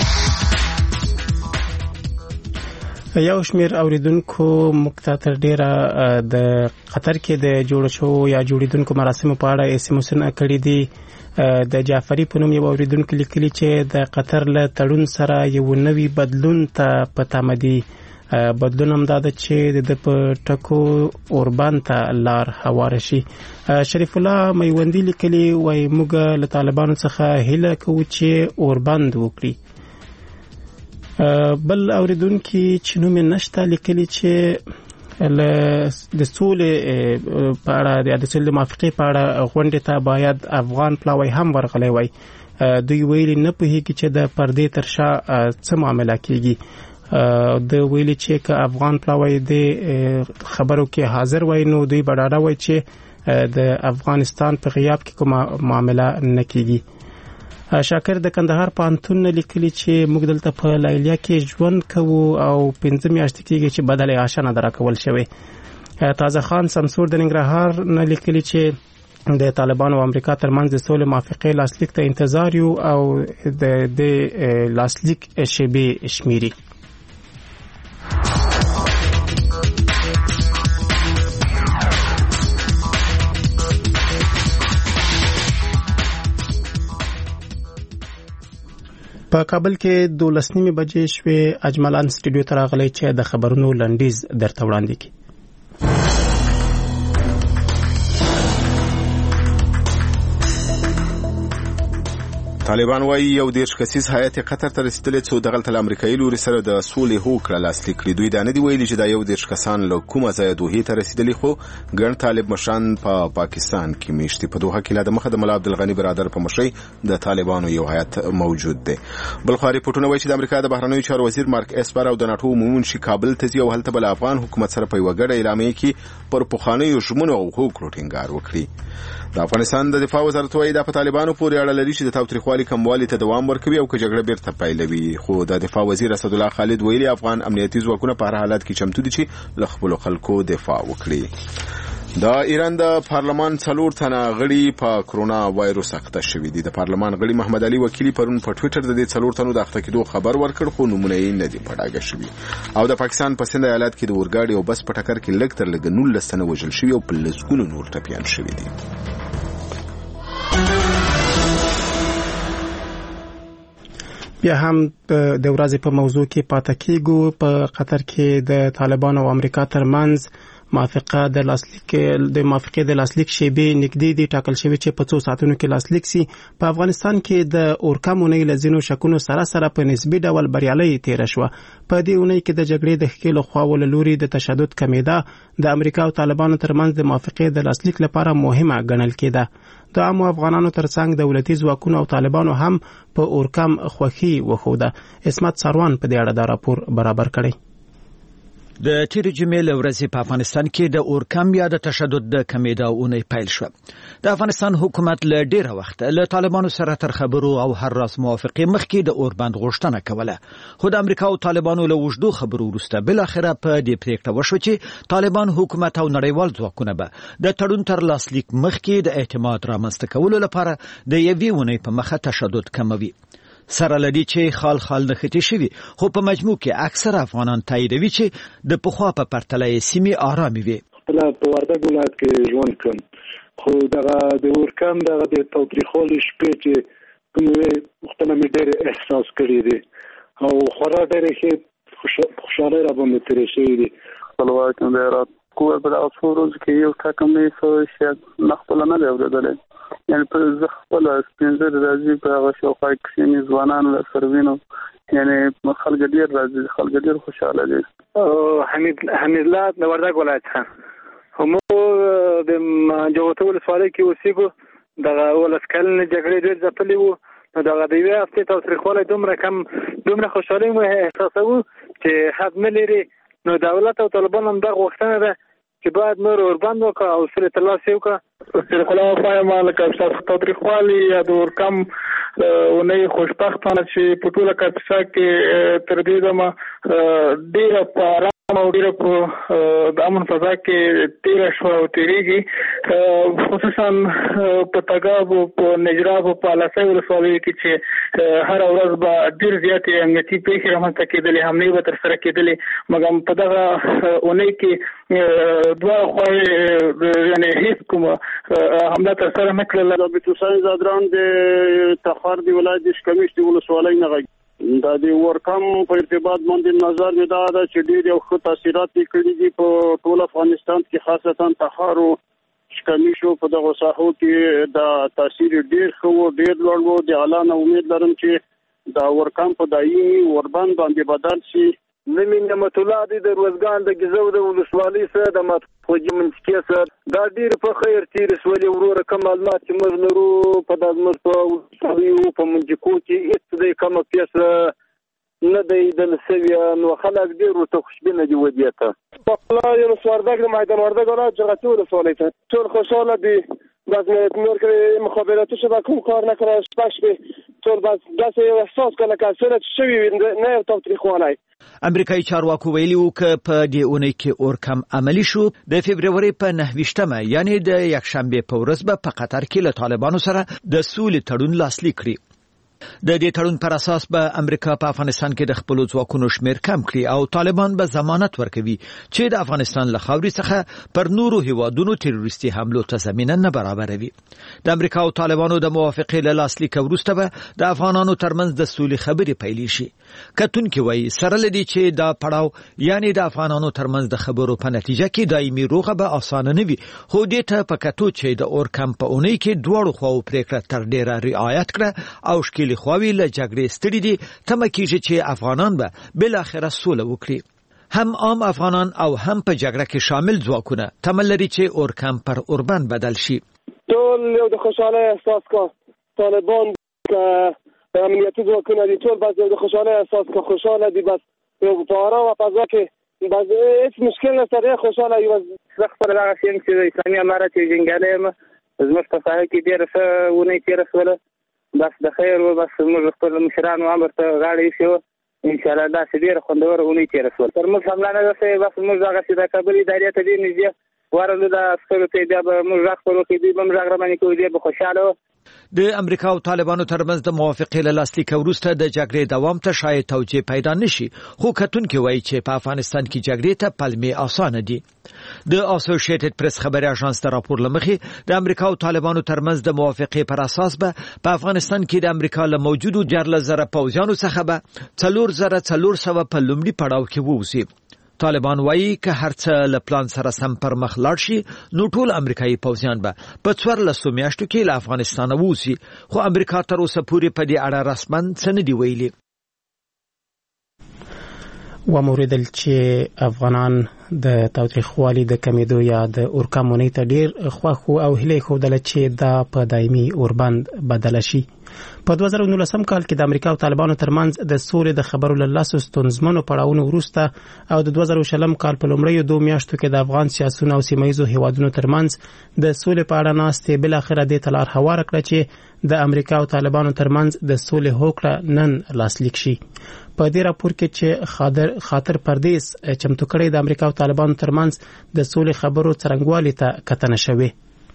یو شمیر اوریدونکو مکتاتر ډیره د قطر کې د جوړ شو یا جوړیدونکو مراسمو په اړه اسمسونه کړی دي. د جعفری په نوم یو اوریدونکو لیکلي چې د قطر له تړون سره یو نوی بدلون ته پته مدي. بدلون هم دا چې د په ټکو اوربان ته لار هوار شي. شریف الله میوندی لیکلي وای موږ له طالبانو څخه هیله کوو چې اوربند وکړي. بل اوریدونکو چې نوم نشته لیکلي چې له د سولې په اړه د سولې موافقې په اړه غونډه ته باید افغان پلاوی هم ورغلی وای. دوی ویلي نه پوهیږي چې د پردې تر شا څه معامله کیږي. د ویلي چې که افغان پلاوی د خبرو کې حاضر وای نو دوی بډاډه وای چې د افغانستان په غیاب کې کومه معامله نه کیږي. شاکر د کندهار پانتون لیکلي چې موږ دلته په لایلیا کې ژوند کوو او پنځه میاشتې کېږي چې بدل عاشه نه درکول شوی. تازه خان سمسور د ننګرهار نه لیکلي چې د طالبانو او امریکا ترمنځ د سولې موافقې لاسلیک ته انتظار یو او د د لاسلیک شیبې شمیري. په کابل کې دولس نیمې بجې شوې. اجملان سټوډیو ته راغلی چې د خبرونو لنډیز درته وړاندې کړي. طالبان وايي یو دیرش کسیز هیئت قطر ته رسیدلی څو دغلته له امریکایي لوري سره د سولې هوکړه لاسلیک کړي. دوی دا نه دي ویلي چې دا یو دیرش کسان له کومه ځایه دوحې ته رسیدلي، خو ګڼ طالب مشران په پا پاکستان کې میشت دي. په دوحه کې لا د مخه د ملا عبدالغني برادر په مشرۍ د طالبانو یو هیئت موجود دی. بل خوا ریپورټونه وایي چې د امریکا د بهرنیو چارو وزیر مارک اسپر او د ناټو عمومي منشي کابل ته ځي او هلته به له افغان حکومت سره په یوه ګډه اعلامیه کې پر پخوانیو ژمنو او هوکړو ټینګار وکړي. د افغانستان د دفاع وزارت وايي دا په طالبانو پورې اړه لري چې د تاوتریخوالي کموالي ته دوام ورکوي او که جګړه بیرته پیلوي. خو د دفاع وزیر اسدالله خالد ویلي افغان امنیتي ځواکونه په هر حالت کې چمتو دي چې له خپلو خلکو دفاع وکړي. د ایران د پارلمان څلور تنه غړي په کرونا وایروس اخته شوي دي. د پارلمان غړي محمد علي وکیلي پرون په ټویټر د دې څلور تنو د اخته کېدو خبر ورکړ، خو نومونه یې نه دي په ډاګه شوي. او د پاکستان په سند ایالت کې د اورګاډي او بس په ټکر کې لږ تر لږه نولس تنه وژل شوي او په لسګونو نور ټپیان شوي دي. بیا هم د ورځې په موضوع کې پاتې کېږو. په قطر کې د طالبانو او امریکا ترمنځ موافقه د لاسلیک د موافقه د لاسلیک شیبې نږدې دي ټاکل شوی چې په څو ساعتونو کې لاسلیک سي. په افغانستان کې د اورکم اونۍ لزینو شکونو سره سره په نسبي ډول بریالي تیر شو. په دې اونۍ کې د جګړې د ښکېلو خواو له لوري د تشدد کمیده د امریکا او طالبانو ترمنځ د موافقه د لاسلیک لپاره مهمه ګڼل کېده. د عامو افغانانو ترڅنګ دولتي ځواکونو او طالبانو هم په اورکم خوښي وښوده. اسمت سروان په دې اړه دا راپور برابر کړی. د تیر جمعې له ورځې په افغانستان کې د اورکم یا د تشدد د کمیدا اونۍ پیل شو. د افغانستان حکومت له ډیره وخت له طالبانو سره تر خبرو او هر راس موافقه مخکې د اوربند غوښتنه کوله، خو د امریکا او طالبانو له وجدو خبرو وروسته بل اخره په دې پریکړه وشو چې طالبان حکومت او نړیوال ځواکونه به د تړون تر لاسلیک مخکې د اعتماد رامنځته کولو لپاره د یوې اونۍ په مخه تشدد کموي. سره لدی چې خال خال نختی شوی، خو په مجموع کې اکثر افغانان تاییدوي چې د پخوا په پرتله سیمې آرامي وي. په وردګ ولایت کې ژوند کوم، خو دغه د اورکم دغه د تاوتریخوالي شپې چې کومې وختونه مې ډېر احساس کړی دي او خورا ډېرې ښې خوشحالۍ را باندې تېرې شوي دي. خپلواک دی راکوه په دغه څو ورځو کې یو ټاکم نه څه شاید نه خپله نه دی اورېدلی، یعنی په زه خپله سپین زر راځي په هغه شاوخوا کښېني ځوانان له سره وینو، یعنی خلک ډېر راځي، خلک ډېر خوشحاله دي. حمید حمیدالله د وردګ ولایت څخه موږ د جغتو ولسوالۍ کې اوسېږو. دغه ولس کلنې جګړې ډېر ځپلې وو، نو دغه د یوې هفتې تاوتریخوالی دومره کم دومره خوشحالۍ مو احساسوو چې حد نه لري. نو دولت او طالبان هم دغه غوښتنه ده چې باید نور اوربند وکړه او سره ترلاسه یې وکړه. صدق الله وایم لکه ستاسو تاوتریخوالي یا د اورکم اونۍ خوشبختانه چې په ټوله کاپیسا کې تر دې دمه ډېره په ارام او ډېره په د امن فضا کې تېره شوه او تېرېږي، خصوصا په تګاب او په نجراب او په الاسۍ ولسوالیو کې چې هره ورځ به ډېر زیاتې امنیتي پېښې رامنځته کېدلې، حملې به ترسره کېدلې، مګر په دغه اونۍ کې دواړه خواوې یعنې هېڅ کومه حمله ترسره نه کړله. رابط حسین زادران د تخار د ولایت د شکمیش د ولسوالۍ نه غږ دا د اورکم په ارتباط باندې نظر مې دا ده چې ډېر یو ښه تاثیرات یې کړي دي په ټول افغانستان کې، خاصتا تخار او شکمیشو په دغو ساحو کې دا تاثیر ډېر ښه و، ډېر لوړ و. د الله نه امید لرم چې دا اورکم په دایمي اوربند باندې بدل شي. نمی نعمت الله دی د روزګان د ګیزو د ولسوالۍ سره د ماتخوجي منځکې سره دا ډېر په خیر تېرې شولې. وروره کوم معلومات چې موږ لرو په دا زموږ په ولسوالیو په منځکو کې هېڅ دی کومه پیسه نه دی دل سوي نو خلک ډېر ورته خوشبینه دي ودې ته والله یونس وردګ د میدان وردګ ولا جغرافي ولسوالۍ ته ټول خوشاله دي باز نور کې مخابراتي شبکه کار نکړه شپش به ټول باز داسې یو احساس کله که سره شوي نه یو تاوتریخوالی امریکایي چارواکو ویلي وو که په دې اونۍ کې اورکم عملي شو د فبروري په نهه ویشتمه یعنې د یکشنبې په ورځ به په قطر کې له طالبانو سره د سولې تړون لاسلیک کړي. د دې تړون پر اساس به امریکا په افغانستان کې د خپل ځواکونو شمیر کم کړي او طالبان به ضمانت ورکوي چې د افغانستان له خاورې څخه پر نورو هیوادونو تروریستي حملو ته زمینه نه برابروي. د امریکا او طالبانو د موافقې له لاسلیک وروسته به د افغانانو ترمنځ د سولې خبرې پیل شي. کتونکي وایي سره لدی چې دا پړاو یعنی د افغانانو ترمنځ د خبرو په نتیجه کې دایمي روغه به اسانه نه وي، خو دې ته په کتو چې د اورکم په اونۍ کې دواړو خواو پریکړه تر ډیره رعایت کړه او شکیل خواوی له جګړې ستړي دي، تمه کیږي چې افغانان به بل اخره سوله وکړي. هم عام افغانان او هم په جګړه کې شامل ځواکونه تمه لري چې اورکم پر اوربند بدل شي. ټول یو د خوشاله احساس کا طالبان که امنیتي ځواکونه دي ټول باز یو د خوشاله احساس کا خوشاله دي، بس یو په آرام او فضا کې بس هیڅ مشکل نه سره خوشاله یو خپل هغه شین چې اسلامي امارت یې جنګاله یم زموږ په ساحه کې ډېر ښه ونې تېره شوله، بس د خیر و بس موږ خپل مشرانو امر ته غاړه ایښې ان شاء الله داسې ډېره خوندوره ونې تېره شوله. تر موږ حمله نه ده شوې، بس موږ هغسې د کابل ادارې ته ډېر نږدې ورغلو، د عسکرو ته بیا به موږ غږ پر وکړو، دوی به موږ غږ راباندې کوي، دوی به خوشحاله وو. د امریکا او طالبانو ترمنځ د موافقې له لاسلیک وروسته د جګړې دوام ته شاید توجیه پیدا نشي، خو کتونکي وایي چې په افغانستان کې جګړې ته پلمې اسانه دي. د اسوسییټډ پریس خبري اژانس د راپور لمخې د امریکا او طالبانو ترمنځ د موافقې پر اساس به په افغانستان کې د امریکا له موجودو دیارلس زره پوځیانو څخه به څلور زره څلور سوه په لومړي پړاو کې ووځي. طالبان وایي که هر څه له پلان سره سم پر مخ لاړ شي نو ټول امریکایي پوځیان به په څوارلسو میاشتو کې له افغانستانه ووځي، خو امریکا تر اوسه پورې په دې اړه رسما څه نه دي ویلي. وموریدل چې افغانان د تاوتریخوالي د کمیدو یا د اورکم اونۍ ته ډیر خوښ او هیله ښودله چې دا په دایمي اوربند بدله شي. په دوه زره نولسم کال کې د امریکا او طالبانو ترمنځ د سولې د خبرو له لاسو ستونزمنو پړاوونو وروسته او د دوه زره شلم کال په لومړیو دوه میاشتو کې د افغان سیاسيونو او سیمایي هیوادونو ترمنځ د سولې په اړه ناستې بل اخر د تلار هوار کړ چې د امریکا او طالبانو ترمنځ د سولې هوکړه نن لاسلیک شي. په دې راپور کې چې خاطر خاطر پردیس چمتو کړی د امریکا او طالبانو ترمنځ د سولې خبرو څرنګوالي ته کتنه شوې.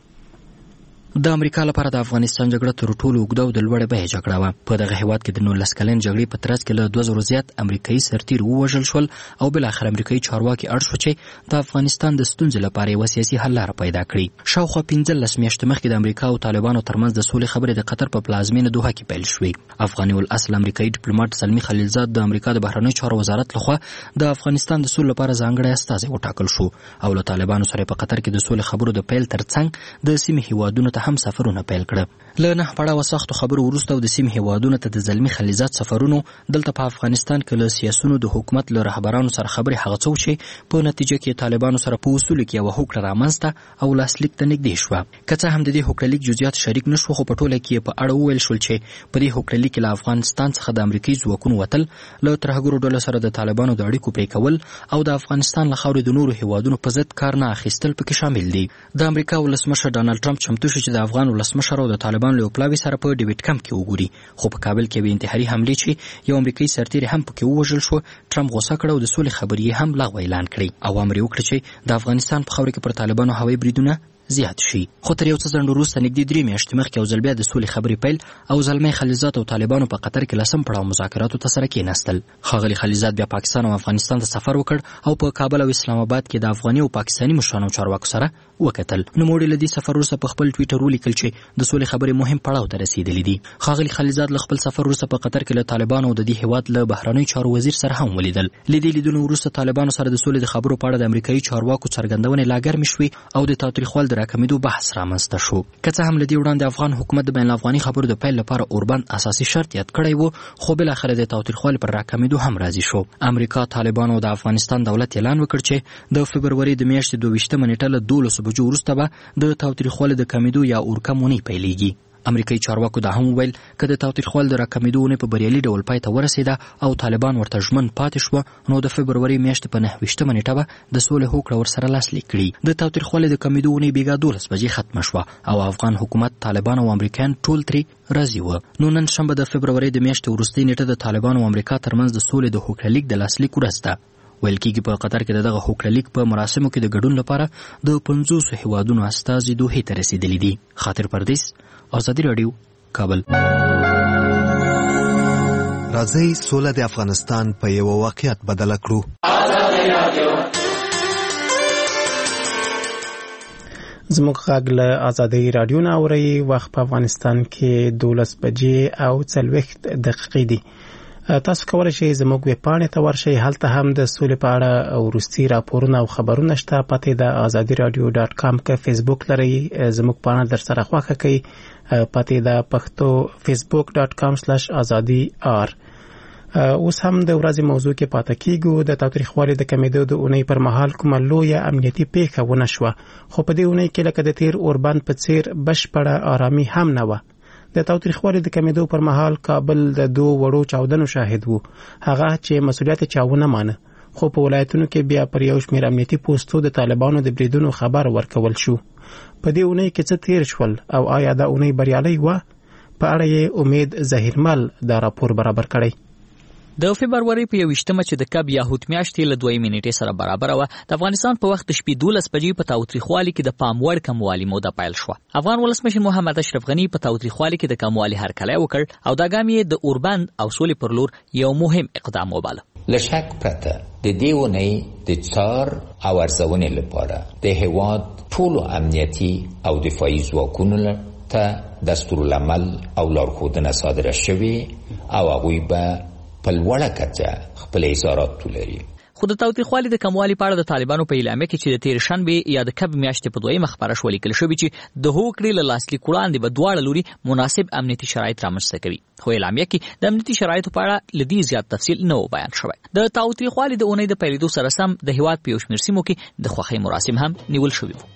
د امریکا لپاره د افغانستان جګړه تر ټولو اوږده او د لوړې بیې جګړه وه. په دغه هیواد کې د نولس کلن جګړې په ترڅ کې له دوه زرو زیات امریکایي سرتیر ووژل شول او بالاخره امریکایي چارواکي اړ شو چې د افغانستان د ستونزې لپاره یوه سیاسي حل لاره پیدا کړي. شاوخوا پنځلس میاشتې مخکې د امریکا او طالبانو ترمنځ د سولې خبرې د قطر په پلازمینه دوحه کې پیل شوې. افغاني الاصل امریکایي ډیپلوماټ زلمي خلیلزاد د امریکا د بهرنیو چارو وزارت لخوا د افغانستان د سولې لپاره ځانګړی استازی وټاکل شو او له طالبانو سره په قطر کې د سولې خبرو د پیل ترڅنګ د سیمې هیوادونو ته هم سفرونه پیل له نه پړاوه سختو خبرو وروسته د سیمې هیوادونو ته د زلمي خلیلزاد سفرونو دلته په افغانستان کې له سیاسونو د حکومت له رهبرانو سره خبرې هغه څه چې په نتیجه کې طالبانو سره په اصولو کې یوه هوکړه رامنځته او لاسلیک ته نږدې شوه. که څه هم د دې هوکړه لیک جزئیات شریک نه شو، خو په ټوله کې په اړه وویل شول چې په دې هوکړه لیک له افغانستان څخه د امریکایي ځواکونو وتل، له ترهګرو ډلو سره د طالبانو د اړیکو پرې کول او د افغانستان له خاورې د نورو هیوادونو په ضد کار نه اخیستل پکې شامل دي. د امریکا ولسمشر ډانلډ ټرمپ چمتو شو چې د افغان ولسمشر او د طالبانو له پلاوي سره په ډیویډ کمپ کې وګوري، خو په کابل کې به انتحاري حملې چې یو امریکایي سرتیر هم پکې ووژل شو ټرمپ غوسه کړ او د سولې خبرې هم لغوه اعلان کړی او امر یې وکړ چې د افغانستان په خاوره کې پر طالبانو هوایي بریدونه زیات شي. خو تر یو څه ځنډ وروسته نږدې درې میاشتې مخکې یو ځل بیا د سولې خبرې پیل او زلمی خلیلزاد او طالبانو په قطر کې لسم پړاو مذاکراتو ته سره کېناستل. ښاغلي خلیلزاد بیا پاکستان او افغانستان ته سفر وکړ او په کابل او اسلام آباد کې د افغاني او پاکستاني مشرانو چارواکو سره وکتل. نوموړي له دې سفر وروسته په خپل ټویټر ولیکل چې د سولې خبرې مهم پړاو ته رسېدلې دي. ښاغلي خلیلزاد له خپل سفر وروسته په قطر کې له طالبانو او د دې هیواد له بهرنیو چارو وزیر سره هم ولیدل. له دې لیدنو وروسته طالبانو سره د سولې د خبرو په اړه د امریکایي چارواکو څرګندونې لا ګرمې شوې او د تاوتریخوالي د راکمېدو بحث رامنځته شو. که څه هم له دې وړاندې افغان حکومت د بین الافغاني خبرو د پیل لپاره اوربند اساسي شرط یاد کړی و، خو بالاخره د تاوتریخوالي پر راکمېدو هم راضي شو. امریکا، طالبانو او د افغانستان دولت اعلان وکړ چې د فبروري د میاشتې دوه ویشتمه نیټه له دولسو بجو وروسته به د تاوتریخوالي د کمېدو یا اورکم اونۍ پیلېږي. امریکایي چارواکو دا هم وویل که د تاوتریخوالي د راکمېدو په بریالي ډول پای ته ورسېده او طالبان ورته ژمن پاتې شوه، نو د فبروري میاشتې په نهه ویشتمه نیټه به د سولې هوکړه ورسره لاسلیک کړي. د تاوتریخوالي د کمېدو اونۍ بیګا دولس بجې ختمه شوه او افغان حکومت، طالبان او امریکایان ټول ترې راضي وو. نو نن شنبه د فبروري د میاشتې وروستۍ نیټه د طالبان او امریکا ترمنځ د سولې د هوکړه لیک د لاسلیک ورځ ده. ویل کېږي په قطر کې دغه هوکړه لیک په مراسمو کې د ګډون لپاره د پنځوسو هیوادونو استازي دوحې ته رسېدلي دي. خاطر پردیس، ازادي راډیو، کابل. راځئ سوله د افغانستان په یو واقعیت بدله کړو. زموږ غږ له ازادي راډیو نه اورئ. وخت په افغانستان کې دولس بجې او څلوېښت دقیقې دي. تاسو کولی شئ زموږ ویبپاڼې ته ورشئ. هلته هم د سولې په اړه وروستي راپورونه او خبرونه شته. پته د ازادي راډیو ډاټ کام که فیسبوک لرئ زموږ پاڼه در سره خوښه کړئ. پته د پښتو فیسبوک ډاټ کام سلاش ازادي آر. اوس هم د ورځې موضوع کې پاتې کیږو. د تاوتریخوالي د کمېدو د اونۍ پر مهال کومه لویه امنیتي پیښه ونه شوه، خو په دې اونۍ کې لکه د تیر اوربند په څیر بشپړه آرامي هم نه وه. د تاوتریخوالي د کمېدو پر مهال کابل د دوه وړو چاودنو شاهد وو، هغه چې مسؤلیت چا ونه مانه، خو په ولایتونو کې بیا پر یو شمېر امنیتي پوستو د طالبانو د بریدونو خبر ورکول شو. په دې اونۍ کې څه تیر شول او آیا دا اونۍ بریالۍ وه؟ په اړه یې امید ظهیرمل دا راپور برابر کړی. د فبروري په یوویشتمه چې د کب یا هوت میاشتې له دویمې نیټې سره برابر وه، د افغانستان په وخت د شپې دولس بجې په تاوتریخوالي کې د پام وړ کموالي موده پیل شوه. افغان ولسمشر محمد اشرف غني په تاوتریخوالي کې د کموالي هرکلی وکړ او دا ګام یې د اوربند او سولې پر لور یو مهم اقدام وباله. له شک پرته د دې اونۍ د څار او ارزونې لپاره د هیواد ټولو امنیتي او دفاعي ځواکونو ته دستورالعمل او لارښودنه صادره شوې او هغوی به په لوړه کچه خپل اظهارات لري. خو د تاوتریخوالي د کموالي په اړه د طالبانو په اعلامیه کې چې د تیر شنبې یا د کب میاشتې په دویمه خبره شوه لیکل شوي چې د هوکړې له لاسلیک وړاندې به دواړه لوري مناسب امنیتي شرایط رامنځته کوي، خو اعلامیه کې د امنیتي شرایطو په اړه له دې زیات تفصیل نه و بیان شوی. د تاوتریخوالي د اونۍ د پیلېدو سره سم د هیواد په یو شمېر سیمو کې د خوښۍ مراسم هم نیول شوي وو.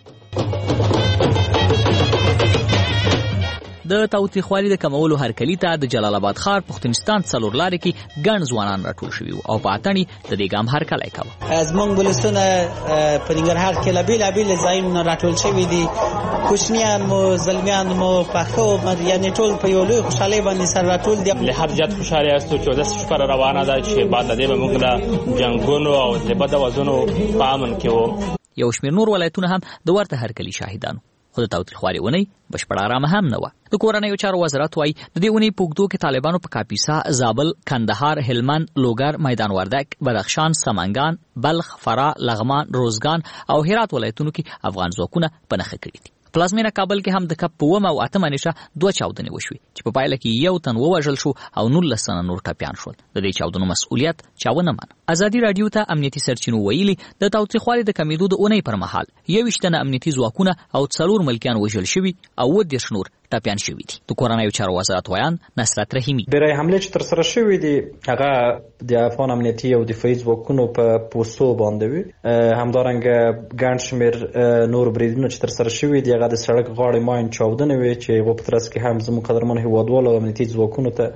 د تاوتریخوالي د کمولو هرکلي ته د جلال آباد ښار پښتونستان څلور لارې کې ګڼ ځوانان راټول شوي وو او په اتڼ د دې ګام هرکلی کوه. زموږ ولسونه په ننګرهار کې له بېلابېلو ځایونو راټول شوي دي، کوچنیان مو، زلمیان مو، پاخه مو، یعنې ټول په یو لوی خوشحالۍ باندې سره راټول دي. له هر زیات خوشحالي هستو چې ورځ شپه روانه ده چې بعد له دې به موږ له جنګونو او د بد وضعونو په امن کې وو. یو شمېر نور ولایتونه هم د ورته هرکلي شاهدان، خو د تاوتریخوالي اونۍ بشپړه آرامه هم نه وه. د کورنیو چارو وزارت وایي د دې اونۍ په اوږدو کې طالبانو په کاپیسا، زابل، کندهار، هلمند، لوګر، میدان وردک، بدخشان، سمنګان، بلخ، فراه، لغمان، روزګان او هرات ولایتونو کې افغان ځواکونه په نښه کړي دي. پلازمینه کابل کې هم د کب په اوومه او اتمه نیټه دوه چاودنې وشوې چې په پایله کې یو تن ووژل شو او نولس تنه نور ټپیان شول. د دې چاودنو مسؤلیت چا ونه منه. ازادي راډیو ته امنیتي سرچینو ویلي د تاوتریخوالي د کمېدو د اونۍ پر مهال یوویشت تنه امنیتي ځواکونه او څلور ملکیان وژل شوي او اووه دېرش نور ټپیان شوي دي. د کورنیو چارو وزارت ویان نصرت رحیمي: برای حمله چې ترسره شوې دي هغه د افغان امنیتي او دفاعي ځواکونو په پوستو باندې وي. همدارنګه ګڼ شمېر نور بریدونه چې ترسره شوي دي هغه د سړک غاړې ماین چاودنې وي چې هغو په ترڅ کې هم زموږ قدرمن هېوادوالو او امنیتي ځواکونو ته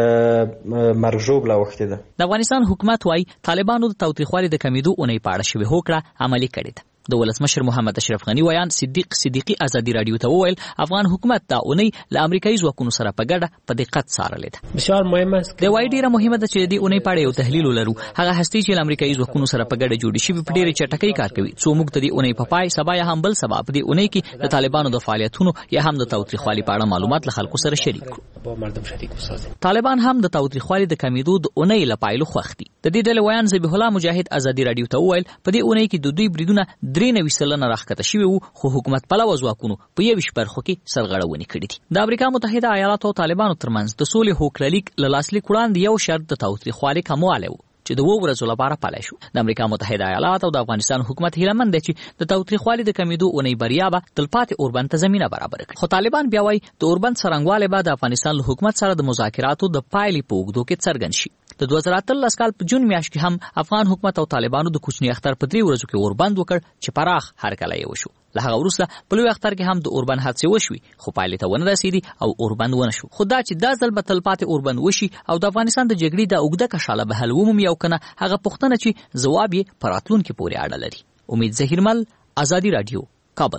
مرګ ژوبله اوښتې ده. د افغانستان حکومت وایي طالبانو د تاوتریخوالي د کمېدو اونۍ په اړه شوې هوکړه عملي کړې ده. د ولسمشر محمد اشرف غني ویان صدیق صدیقي ازادي راډیو ته وویل افغان حکومت دا اونۍ له امریکایي ځواکونو سره په ګډه په دقت څارلې ده. بسیار مهمه است. د وایي ډیره مهمه ده چې د دې اونۍ په اړه یو تحلیل ولرو. هغه هستې چې له امریکایي ځواکونو سره په ګډه جوړې شوي په ډېرې چټکۍ کار کوي څو موږ ته د اونۍ په پای سبا یا هم بل سبا په دې اونۍ کې د طالبانو د فعالیتونو یا هم د تاوتریخوالي په اړه معلومات له خلکو سره شریک کړو. طالبان هم د تاوتریخوالي د کمېدو د اونۍ له پایلو خوښ دي. د دې ډلې ویان ذبیح الله مجاهد ازادي راډیو ته وویل په دې اونۍ کې د دوی بریدونه درې نوي سلنه راښکته شوي وو، خو حکومت پلوه ځواکونو په یویشت برخو کې سرغړونې کړې دي. د امریکا متحده ایالاتو او طالبانو ترمنځ د سولې هوکړه لیک له لاسلیک وړاندې یو شرط د تاوتریخوالي کموالی و چې د اوو ورځو لپاره پلی شو. د امریکا متحده ایالات او د افغانستان حکومت هیله مند دی چې د تاوتریخوالي د کمېدو اونۍ بریا به تلپاتې اوربند ته زمینه برابره کړي. خو طالبان بیا وایي د اوربند څرنګوالی به د افغانستان له حکومت سره د مذاکراتو د پایلې په اوږدو کې څرګند شي. د دوه زره اتلس کال په جون میاشت کې هم افغان حکومت او طالبانو د کوچني اختر په درې ورځو کې اوربند وکړ چې پراخ هرکلی یې وشو. له هغه وروسته په لوی اختر کې هم د اوربند حادثې وشوي خو پایلې ته ونه رسېدې او اوربند ونه شو. خو دا چې دا ځل به تلپاتې اوربند وشي او د افغانستان د جګړې د اوږده کشاله به حل ومومي او که نه هغه پوښتنه چې ځواب یې په راتلونکي پورې اړه لري. امید ظهیرمل، ازادي راډیو، کابل.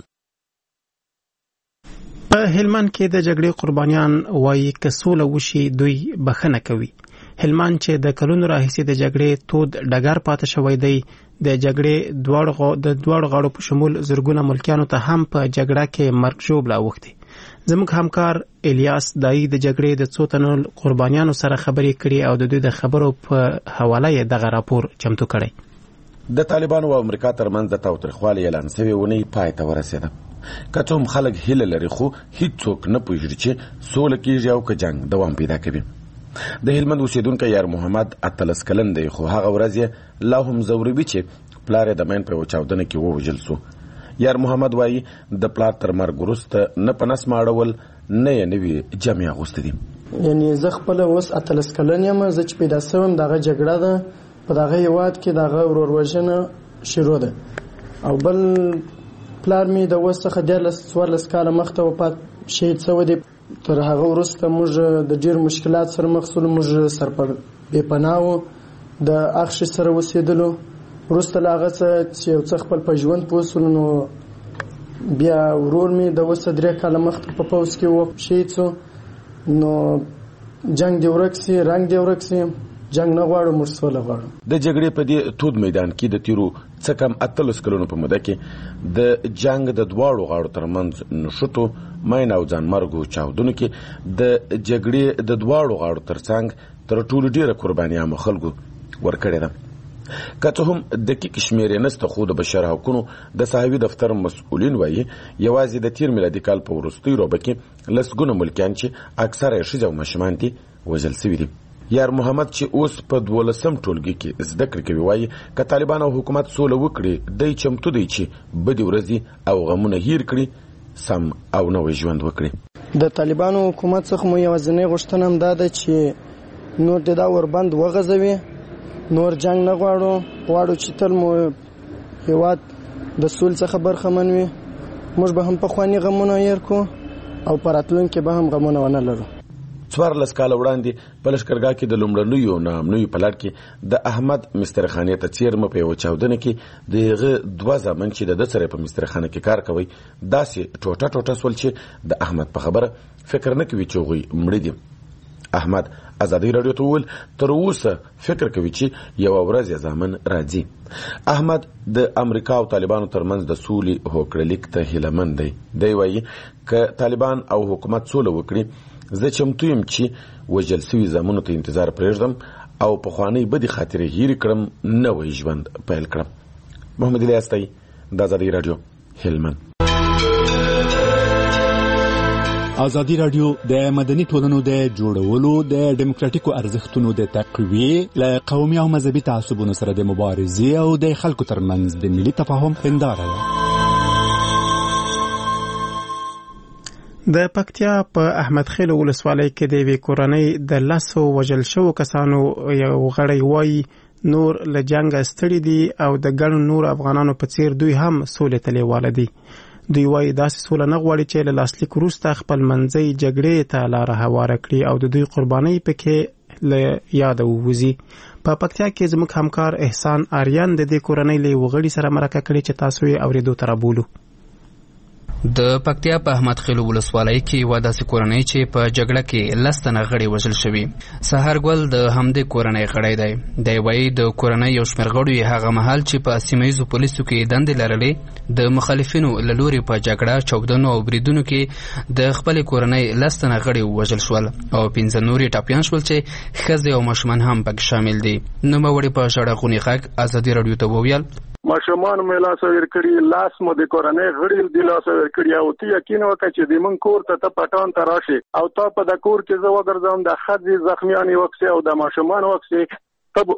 په هلمند کې د جګړې قربانیان وایي که سوله وشي دوی بخښنه کوي. هلمند چې د کلونو راهیسې د جګړې تود ډګر پاتې شوی دی، د جګړې دواړو د دواړو غاړو په شمول زرګونه ملکیانو ته هم په جګړه کې مرګ ژوبله اوښتې. زموږ همکار الیاس دایی د جګړې د څو تنو قربانیانو سره خبرې کړي او د دوی د خبرو په حواله یې دغه راپور چمتو کړی. د طالبانو او امریکا ترمنځ د تاوتریخوالي اعلان شوی ونې پای ته ورسېده. که څه هم خلک هیله لري خو هیڅوک نه پوهېږي چې سوله کېږي او که جنګ دوام پیدا کوي. د هلمند اوسیدونکی یار محمد اتلس کلن دی خو هغه ورځ یې لا هم ځوروي چې پلار یې د مین په یوه چاودنه کې ووژل سو. یار محمد وایي د پلار تر مرګ وروسته نه په نس ماړول نه یې نوي جامې اغوستې دي. یعنې زه خپله اوس اتلس کلن یم، زه چې پیدا شوم دغه جګړه ده په دغه هېواد کې دغه ورور شروع ده او بل پلار مې د اوس څخه دیارلس څوارلس کاله مخته وفات شهید شوی دی. تر هغه وروسته موږ د ډېر مشکلات سره مخ شولو، موږ سرپر بې پناه وو، د اخښې سره اوسېدلو. وروسته له هغه څه چې یو څه خپل په ژوند پوه شولو نو بیا ورور مې د اوس درې کاله مخته په پوځ کې و شهید شو. نو جنګ دې ورک سي، رنګ دې ورک سي، جنگ نه غواړو، موږ سوله غواړو. د جګړې په دې تود میدان کې د تیرو څه کم اتلس کلونو په موده کې د جنگ د دواړو غاړو ترمنځ نښتو، مین او ځانمرګو چاودنو کې د جګړې د دواړو غاړو ترڅنګ تر ټولو ډیره قرباني عامو خلکو ورکړې ده. که څه هم دقیق شمېر یې نشته خو د بشر حقونو د صحوي دفتر مسؤلین وایي یوازې د تیر میلادي کال په وروستیو روبه کې لسګونه ملکیان چې اکثره یې ښځې او ماشومان دي وژل سوي دي. یار محمد چې اوس په دولسم ټولګي کې زده کړې کوي وایي که طالبان او حکومت سوله وکړي دی چمتو دی چې بدې ورځې او غمونه هیر کړي، سم او نوی ژوند وکړي. د طالبانو حکومت څخه مو یوازینۍ غوښتنه هم دا ده چې نور د دا وربند وغځوي، نور جنگ نه غواړو، غواړو چې تل مو هېواد د سولې څخه برخمن وي. موږ به هم پخواني غمونه هیر کړو او په راتلونکي به هم غمونه ونه لرو. څوارلس کاله وړاندې په لښکرګاه کې د لومړنیو ناامنیو په لړ کې د احمد مسترخانې ته څیرمه په یوه چاودنه کې د هغه دوه زامن چې د ده سره په مسترخانه کې کار کوي داسې ټوټه ټوټه سول چې د احمد په خبره فکر نه کوي چې هغوی مړه دي. احمد ازادي راډیو ته وویل تر اوسه فکر کوي چې یوه ورځ یې زامن راځي. احمد د امریکا او طالبانو ترمنځ د سولې هوکړلیک ته هیلهمند دی. دی وایي که طالبان او حکومت سوله وکړي زه چمتو یم چې وژل سوي زامنو ته انتظار پرېږدم او پخوانۍ بدې خاطرې هیرې کړم، نوی ژوند پیل کړم. محمد الیاس دی، د ازادي راډیو، هلمند. ازادي راډیو د مدني ټولنو د جوړولو، د ډیموکراټیکو ارزښتونو د تقویې، له قومي او مذهبي تعصبونو سره د مبارزې او د خلکو ترمنځ د ملي تفاهم هنداره ده. د پکتیا په احمد خیل ولسوالۍ کې د یوې کورنۍ د لسو وژل شوو کسانو یو غړی وایي نور له جنګه ستړي دي او د ګڼو نور افغانانو په څیر دوی هم سولې ته لیواله دي. دوی وایي داسې سوله نه غواړي چې له لاسلیک وروسته خپل منځي جګړې ته لاره هواره کړي او د دوی قربانۍ پکې له یاده ووځي. په پکتیا کې زموږ همکار احسان آریان د دې کورنۍ له یوه غړي سره مرکه کړې چې تاسو یې اورېدو ته رابولو. د پکتیا په احمد خیل ولسوالۍ کې یوه داسې کورنۍ چې په جګړه کې لس تنه غړي وژل شوي. سهار ګل د همدې کورنۍ غړی دی. دی وایي د کورنۍ یو شمېر غړو یې هغه مهال چې په سیمه ییزو پولیسو کې دندې لرلې د مخالفینو له لورې په جګړه، چاودنو او بریدونو کې د خپلې کورنۍ لس تنه غړي ووژل شول او پنځه نور یې ټپیان شول چې ښځې او ماشومان هم پکې شامل دي. نوموړي په ژړغوني غږ ازادي راډیو ته وویل ماشومان مې لاس ور کړی، لاس مو د کورنۍ غړي د لاس ور کړی او ته یقین وکړه چې د من کور ته ته پټان ته راشي او تا په د کور کې زه وګرځم د ښځې زخمیان وکسي او د ماشومان وکسي تب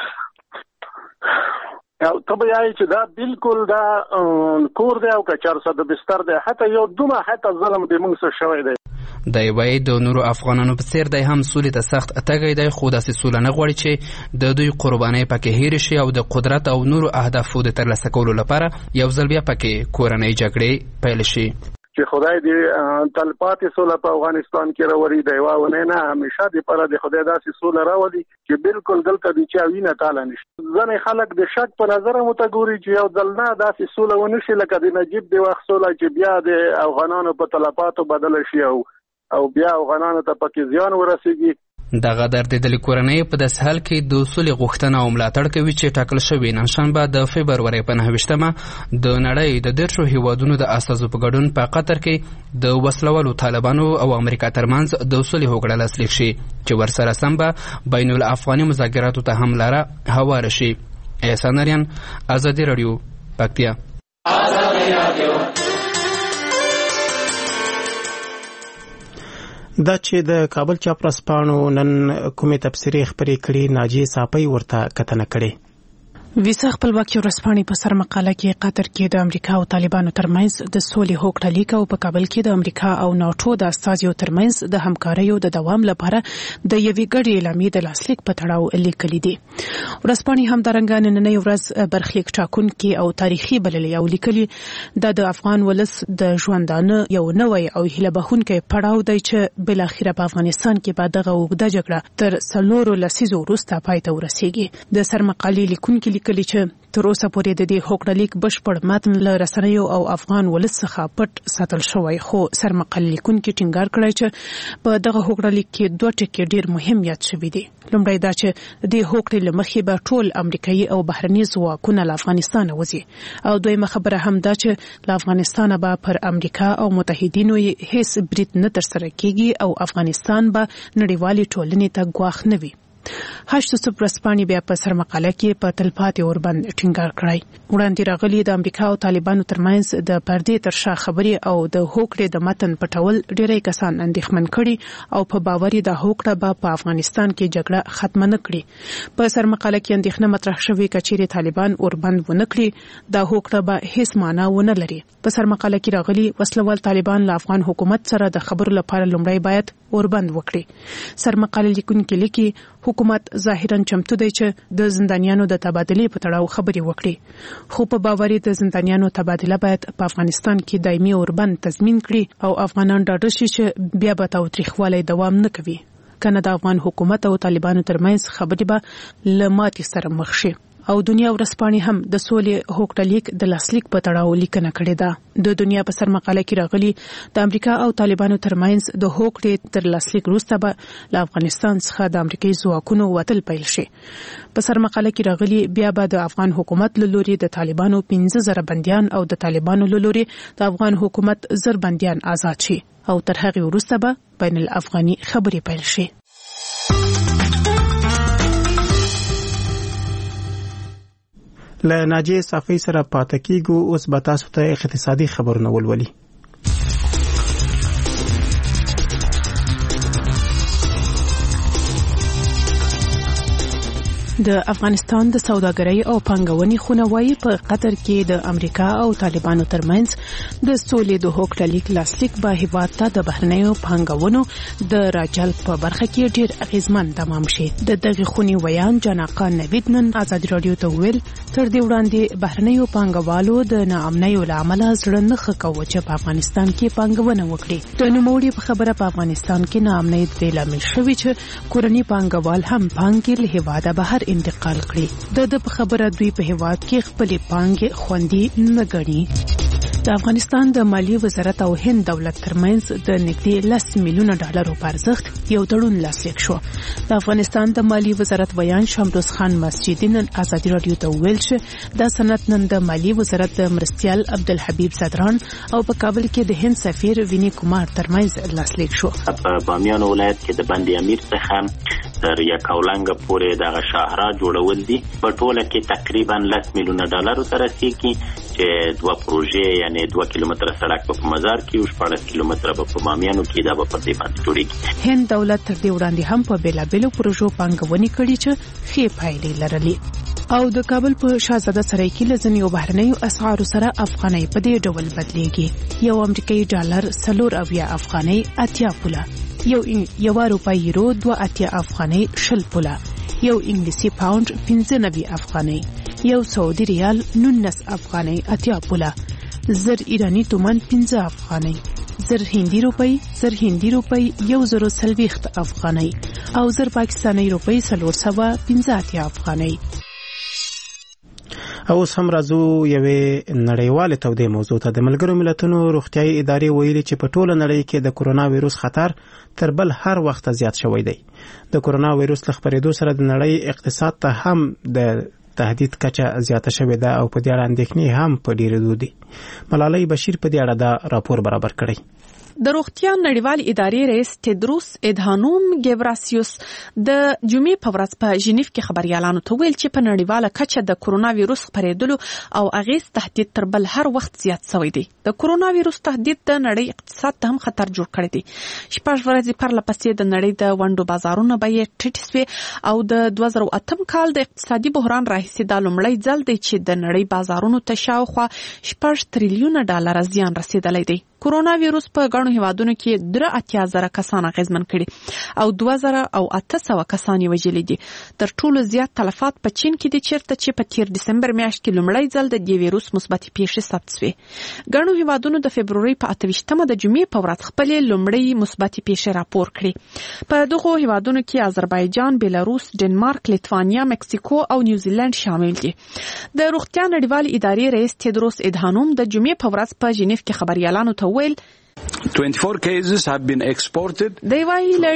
او ته به یې چې دا بالکل دا کور دی او که چار صد بستر دی، حتی یو دومره حتی ظلم د موږ سره شوی دی. دی وایي د نورو افغانانو په څیر دی هم سولې ته سخت تږی دی، خو داسې سوله نه غواړي چې د دوی قربانۍ پکې هېرې شي او د قدرت او نورو اهدافو د ترلاسه کولو لپاره یو ځل بیا پکې کورنۍ جګړې پیل شي. چې خدای دې تلپاتې سوله په افغانستان کې راوړي، د یوه ونې نه همیشه دپاره د خدای داسې سوله راولي چې بالکل دلته د چا وینه تاله نه شي. ځینې خلک د شک په نظر هم ورته ګوري چې یو ځل نه داسې سوله ونه شي لکه د نجیب د وخت سوله چې بیا د افغانانو په تلفاتو بدله شي او او بیا افغانانو ته پکې زیان ورسېږي. دغه دردېدلې کورنۍ په داسې حال کې د سولې غوښتنه او ملاتړ کوي چې ټاکل شوې نن شنبه د فبرورۍ په نهه ویشتمه د نړۍ د دېرشو هیوادونو د استازو په ګډون په قطر کې د وسلوالو طالبانو او امریکا ترمنځ د سولې هوکړه لاسلیک شي چې ورسره سم به بین الافغاني مذاکراتو ته هم لاره هواره شي. احسان اریان، ازادي راډیو، پکتیا. دا چې د کابل چاپرسپانو نن کومې تبصرې خبرې کړي، ناجیه صافی ورته کتنه کړې. ویسا خپلواکي ورځپاڼې په سر مقاله کې قطر کې د امریکا او طالبانو ترمنځ د سولې هوکړه لیک او په کابل کې د امریکا او ناټو د استازیو ترمنځ د همکاریو د دوام لپاره د یوې ګډې اعلامیې د لاسلیک په تړاو لیکلي دي. ورځپاڼې همدارنګه نننۍ ورځ برخلیک ټاکونکي او تاریخي بللې او لیکلي دا د افغان ولس د ژوندانه یو نوی او هیله بښونکی پړاو دی چې بالاخره په افغانستان کې به دغه اوږده جګړه تر څلورو لسیزو وروسته پای ته ورسیږي. د سرمقالې لیکونکي لیکلي چې تر اوسه پورې د دې هوکړه لیک بشپړ متن له رسنیو او افغان ولس څخه پټ ساتل شوی، خو سرمقالې لیکونکي ټینګار کړی چې په دغه هوکړه لیک کې دوه ټکي ډېر مهم یاد شوي دي. لومړی دا چې د دې هوکړې له مخې به ټول امریکایي او بهرني ځواکونه له افغانستانه وځي، او دویمه خبره هم دا چې له افغانستانه به پر امریکا او متحدینو یې هیڅ برید نه ترسره کیږي او افغانستان به نړیوالې ټولنې ته ګواښ نه وي. هشت صبح ورځپاڼې بیا په سرمقاله کې په تلپاتې اوربند ټینګار کړی. وړاندې راغلي د امریکا او طالبانو ترمنځ د پردې تر شا خبرې او د هوکړې د متن پټول ډېری کسان اندېښمن کړي او په باور د هوکړه به په افغانستان کې جګړه ختمه نه کړي. په سرمقاله کې اندېښنه مطرح شوې کچېرې طالبان اوربند ونه کړي دا هوکړه به هیڅ معنا ونه لري. په سرمقاله کې راغلي وسلوال طالبان له افغان حکومت سره د خبرو لپاره لومړی باید اوربند وکړي. سرمقاله لیکونکي لیکي حکومت ظاهرا چمتو دی چې د زندانیانو د تبادلې په تړاو خبرې وکړي، خو په باور د زندانیانو تبادله باید په افغانستان کې دایمي اوربند تضمین کړي او افغانان ډاډه شي چې بیا به تاوتریخوالی دوام نه کوي، کنه د افغان حکومت او طالبانو ترمنځ خبرې به له ماتې سره مخ شي. او دنیا ورځپاڼې هم د سولې هوکړه لیک د لاسلیک په تړاو لیکنه کړې ده. د دنیا په سرمقاله کې راغلي د امریکا او طالبانو ترمنځ د هوکړې تر لاسلیک وروسته به له افغانستان څخه د امریکایي ځواکونو وتل پیل شي. په سرمقاله کې راغلي بیا به د افغان حکومت له لوري د طالبانو پنځه زره بندیان او د طالبانو له لوري د افغان حکومت زر بندیان آزاد شي او تر هغې وروسته به بین الافغاني خبرې پیل شي. له ناجیه صافی سره پاتې کیږو. اوس به تاسو ته اقتصادي خبرونه ولولي. د افغانستان د سوداګرۍ او پانګونې خونه وايي په قطر کې د امریکا او طالبانو ترمنځ د سولې د هوکړه لیک لاسلیک به هیواد ته د بهرنیو پانګونو د راجلب په برخه کې ډېر اغیزمن تمام شي. د دغه خونې ویان جاناقا نوید نن ازادي راډیو ته ویل تر دې وړاندې بهرنیو پانګوالو د ناامنیو له امله زړه نه ښه کوه چې په افغانستان کې پانګونه وکړي. د نوموړي په خبره په افغانستان کې ناامنۍ د لامل شوی چې کورني پانګوال هم پانګې له هیواده بهر انتقال کړي. د د په خبره دوی په هیواد کې خپلې پانګې خوندي نه ګڼي. د افغانستان د مالی وزارت او هند دولت ترمنځ د نږدې لس میلیونه ډالرو په ارزښت یو تړون لاسلیک شو. د افغانستان د مالی وزارت ویان شامروز خان مسجدي نن ازادي راډیو ته ویل چې دا سند نن د مالی وزارت د مرستیال عبدالحبیب صدران او په کابل کې د هند سفیر ویني کومار ترمنځ لاسلیک شو. په بامیان ولایت کې د بند امیر څخه تر یکاولنګ پورې دغه شاهرا جوړول دي. په ټوله کې تقریبا لس میلیونه ډالرو ته رسیږي چې دوه پروژې یعنی دوه کیلومتره سړک په مزار کې او شپږ کیلومتره په بامیانو کې دا په دې باندې جوړیږي. هند دولت تر دې وړاندې هم په بیلابېلو پروژو پانګونې کړې چې ښې پایلې لرلې. او د کابل په شاهزاده سرای کې لزنیو بهرنیو اسعارو سره افغانۍ په دې ډول بدلیږي. یو امریکایي ډالر سلور اویا افغانۍ اتیا پوله، یو یو روپۍ یورو دوه اتیا افغانۍ شل پوله، یو انګلیسي پاوند پنځه نوي افغانۍ، یو سعودي ریال نولس افغانۍ اتیا پوله، زر ایرانی تومان پنځه افغانۍ، زر هندي روپۍ زر هندي روپۍ یو زر سلويخت افغانۍ او زر پاکستاني روپۍ سلور سوه پنځه اتیا افغانۍ. او اوس هم راځو یوې نړیواله تودې موضوع ته. د ملګرو ملتونو روغتیايي ادارې ویلي چې په ټوله نړۍ کې د کورونا وایروس خطر تر بل هر وخت زیات شوی دی. د کورونا وایروس له خپرېدو سره د نړۍ اقتصاد ته هم د تهدید کچه زیاته شوې ده او په دې اړه اندېښنې هم په ډېرېدو دي. ملالۍ بشیر په دې اړه دا راپور برابر کړی. د روغتیا نړیوال ادارې رئیس تدروس ادهانوم ګبراسیوس د جمعې په ورځ په ژنیف کې خبريالانو ته ویل چې په نړیواله کچه د کورونا وایروس خپرېدلو او اغیز تهدید تر بل هر وخت زیات شوی دی. د کورونا وایروس تهدید د نړۍ اقتصاد ته هم خطر جوړ کړی دی. شپږ ورځې پرله پسې د نړۍ د ونډو بازارونو بیې ټیټې شوې او د دوه زره اتم کال د اقتصادي بحران راهیسې دا لومړی ځل دی چې د نړۍ بازارونو ته شاوخوا شپږ تریلیونه ډالر زیان رسیدلی دی. کورونا وایروس په غاڼو هیوادونو کې درې اتیا زره کسان اغیزمن کړي او دوه زره او اته سوه کسان یې وژلي دي. تر ټولو زیات تلفات په چین کې دي چیرته چې په تیر دسمبر میاشت کې لومړی ځل د دې وایروس مثبتې پیښې ثبت شوې. غاڼو هیوادونو د فبرورۍ په اته ویشتمه د جمعې په ورځ خپلې لومړۍ مثبتې پیښې راپور کړې. په دغو هیوادونو کې آذربایجان، بیلاروس، ډنمارک، لیتوانیا، مکسیکو او نیوزیلند شامل دي. د روغتیا نړیوال ادارې رئیس تدروس ادهانوم د جمعې په ورځ په ژنیف کې خبريالانو ته ویل twenty-four cases have been exported. د وایي له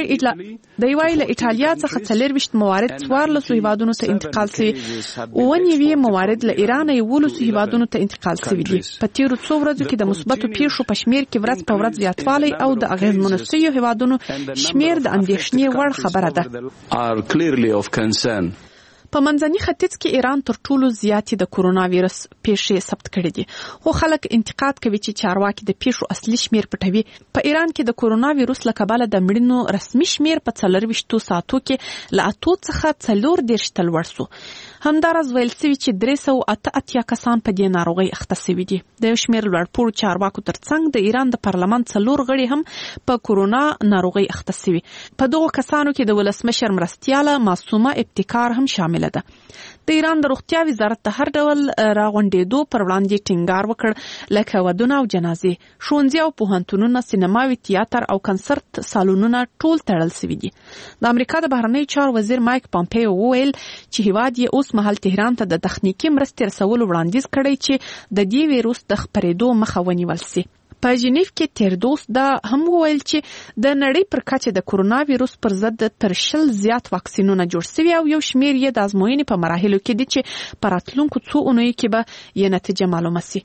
ایټالیا څخه څلورویشت موارد څوارلسو هیوادونو ته انتقال شوي، اووه نوي موارد له ایران یولسو هیوادونو ته انتقال شوي دي. په تیرو څو ورځو کې د مثبتو پیښو په شمیر کې ورځ په ورځ زیاتوالی او د اغیزمنو شویو هیوادونو شمیر د اندېښنې وړ خبره ده. are clearly of concern. په منځني ختیځ کې ایران تر ټولو زیاتې د کورونا وایروس پیښې ثبت کړې دي، خو خلک انتقاد کوي چې چارواکي د پیښو اصلي شمیر پټوي. په ایران کې د کورونا وایروس له کبله د مړینو رسمي شمیر په څلورویشتو ساعتو کې له اتو څخه څلور دېرش ته لوړ شو. همداراز ویل شوي چې درې سوه اته اتیا کسان په دې ناروغۍ اخته شوي دي. د یو شمېر لوړپوړو چارواکو ترڅنګ د ایران د پارلمان څلور غړي هم په کورونا ناروغۍ اخته شوي. په دغو کسانو کې د ولسمشر مرستیاله معصومه ابتکار هم شامله ده. د ایران د روغتیا وزارت د هر ډول راغونډېدو پر وړاندې ټینګار وکړ، لکه ودونه او جنازې، ښوونځي او پوهنتونونه، سینماوي، تیاتر او کنسرت سالونونه ټول تړل شوي دي. د امریکا د بهرنیو چارو وزیر مایک پامپیو وویل چې هیواد یې اوس مهال تهران ته د تخنیکي مرستې رسولو وړاندیز کړی چې د دې ویروس د خپرېدو مخه ونیول شي. په ژنیف کې تیردوس دا هم وویل چې د نړۍ پر کچه د کورونا وایروس پر ضد تر شل زیات واکسینونه جوړ شوي او یو شمیر یې د ازموینې په مراحلو کې دي چې په راتلونکو څو اونیو کې به یې نتیجه معلومه شي.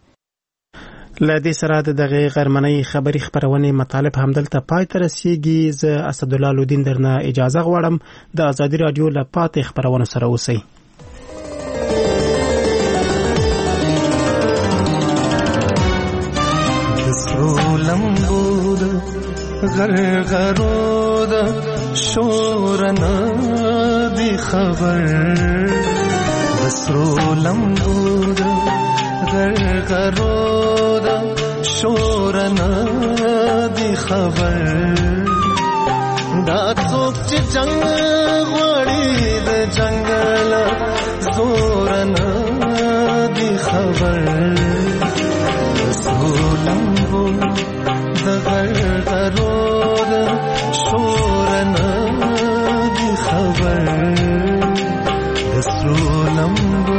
له دې سره د دغه غرمنۍ خبري خبرونې مطالب همدلته پای ته رسیږي. زه اسدالله لودین درنه اجازه غواړم. د ازادي رادیو له پاتې خبرونو سره اوسئ. لمبود غرغرود شورنا دی خبر بسرو لمبود غرغرود شورنا دی خبر دا څوک چې جنگ غوړي د جنگل زورنا دی خبر بسرو لمبود د غرغرود شورنا دی خبر د سرو لمبو.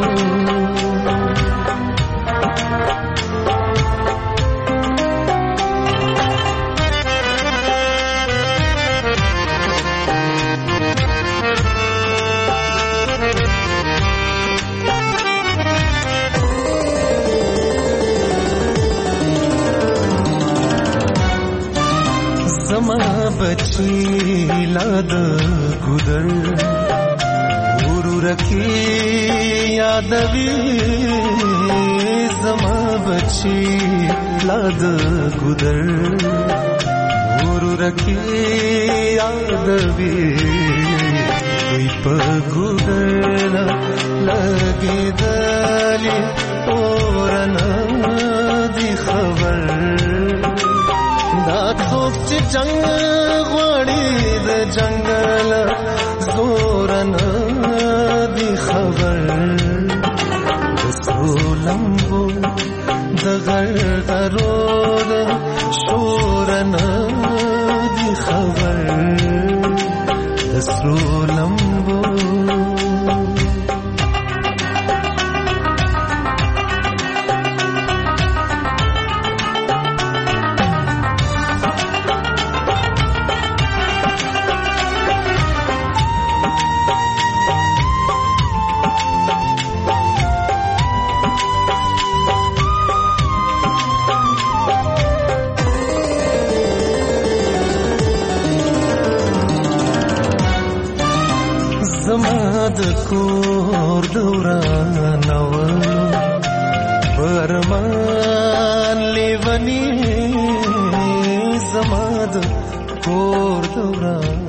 बची लाद गुदर गुरु रखी यादवी जमा बची लाद गुदर गुरु रखी यादवी कोई पर गुदर لګېدلې اورنه دي خبر دا څوک چې جنگ غواړي د جنگل زورنه دي خبر د سرو لمبو د غرغرو د شورنه دي خبر د سرو لمبو د کور دورانو پرمان لیونی زما د کور دوران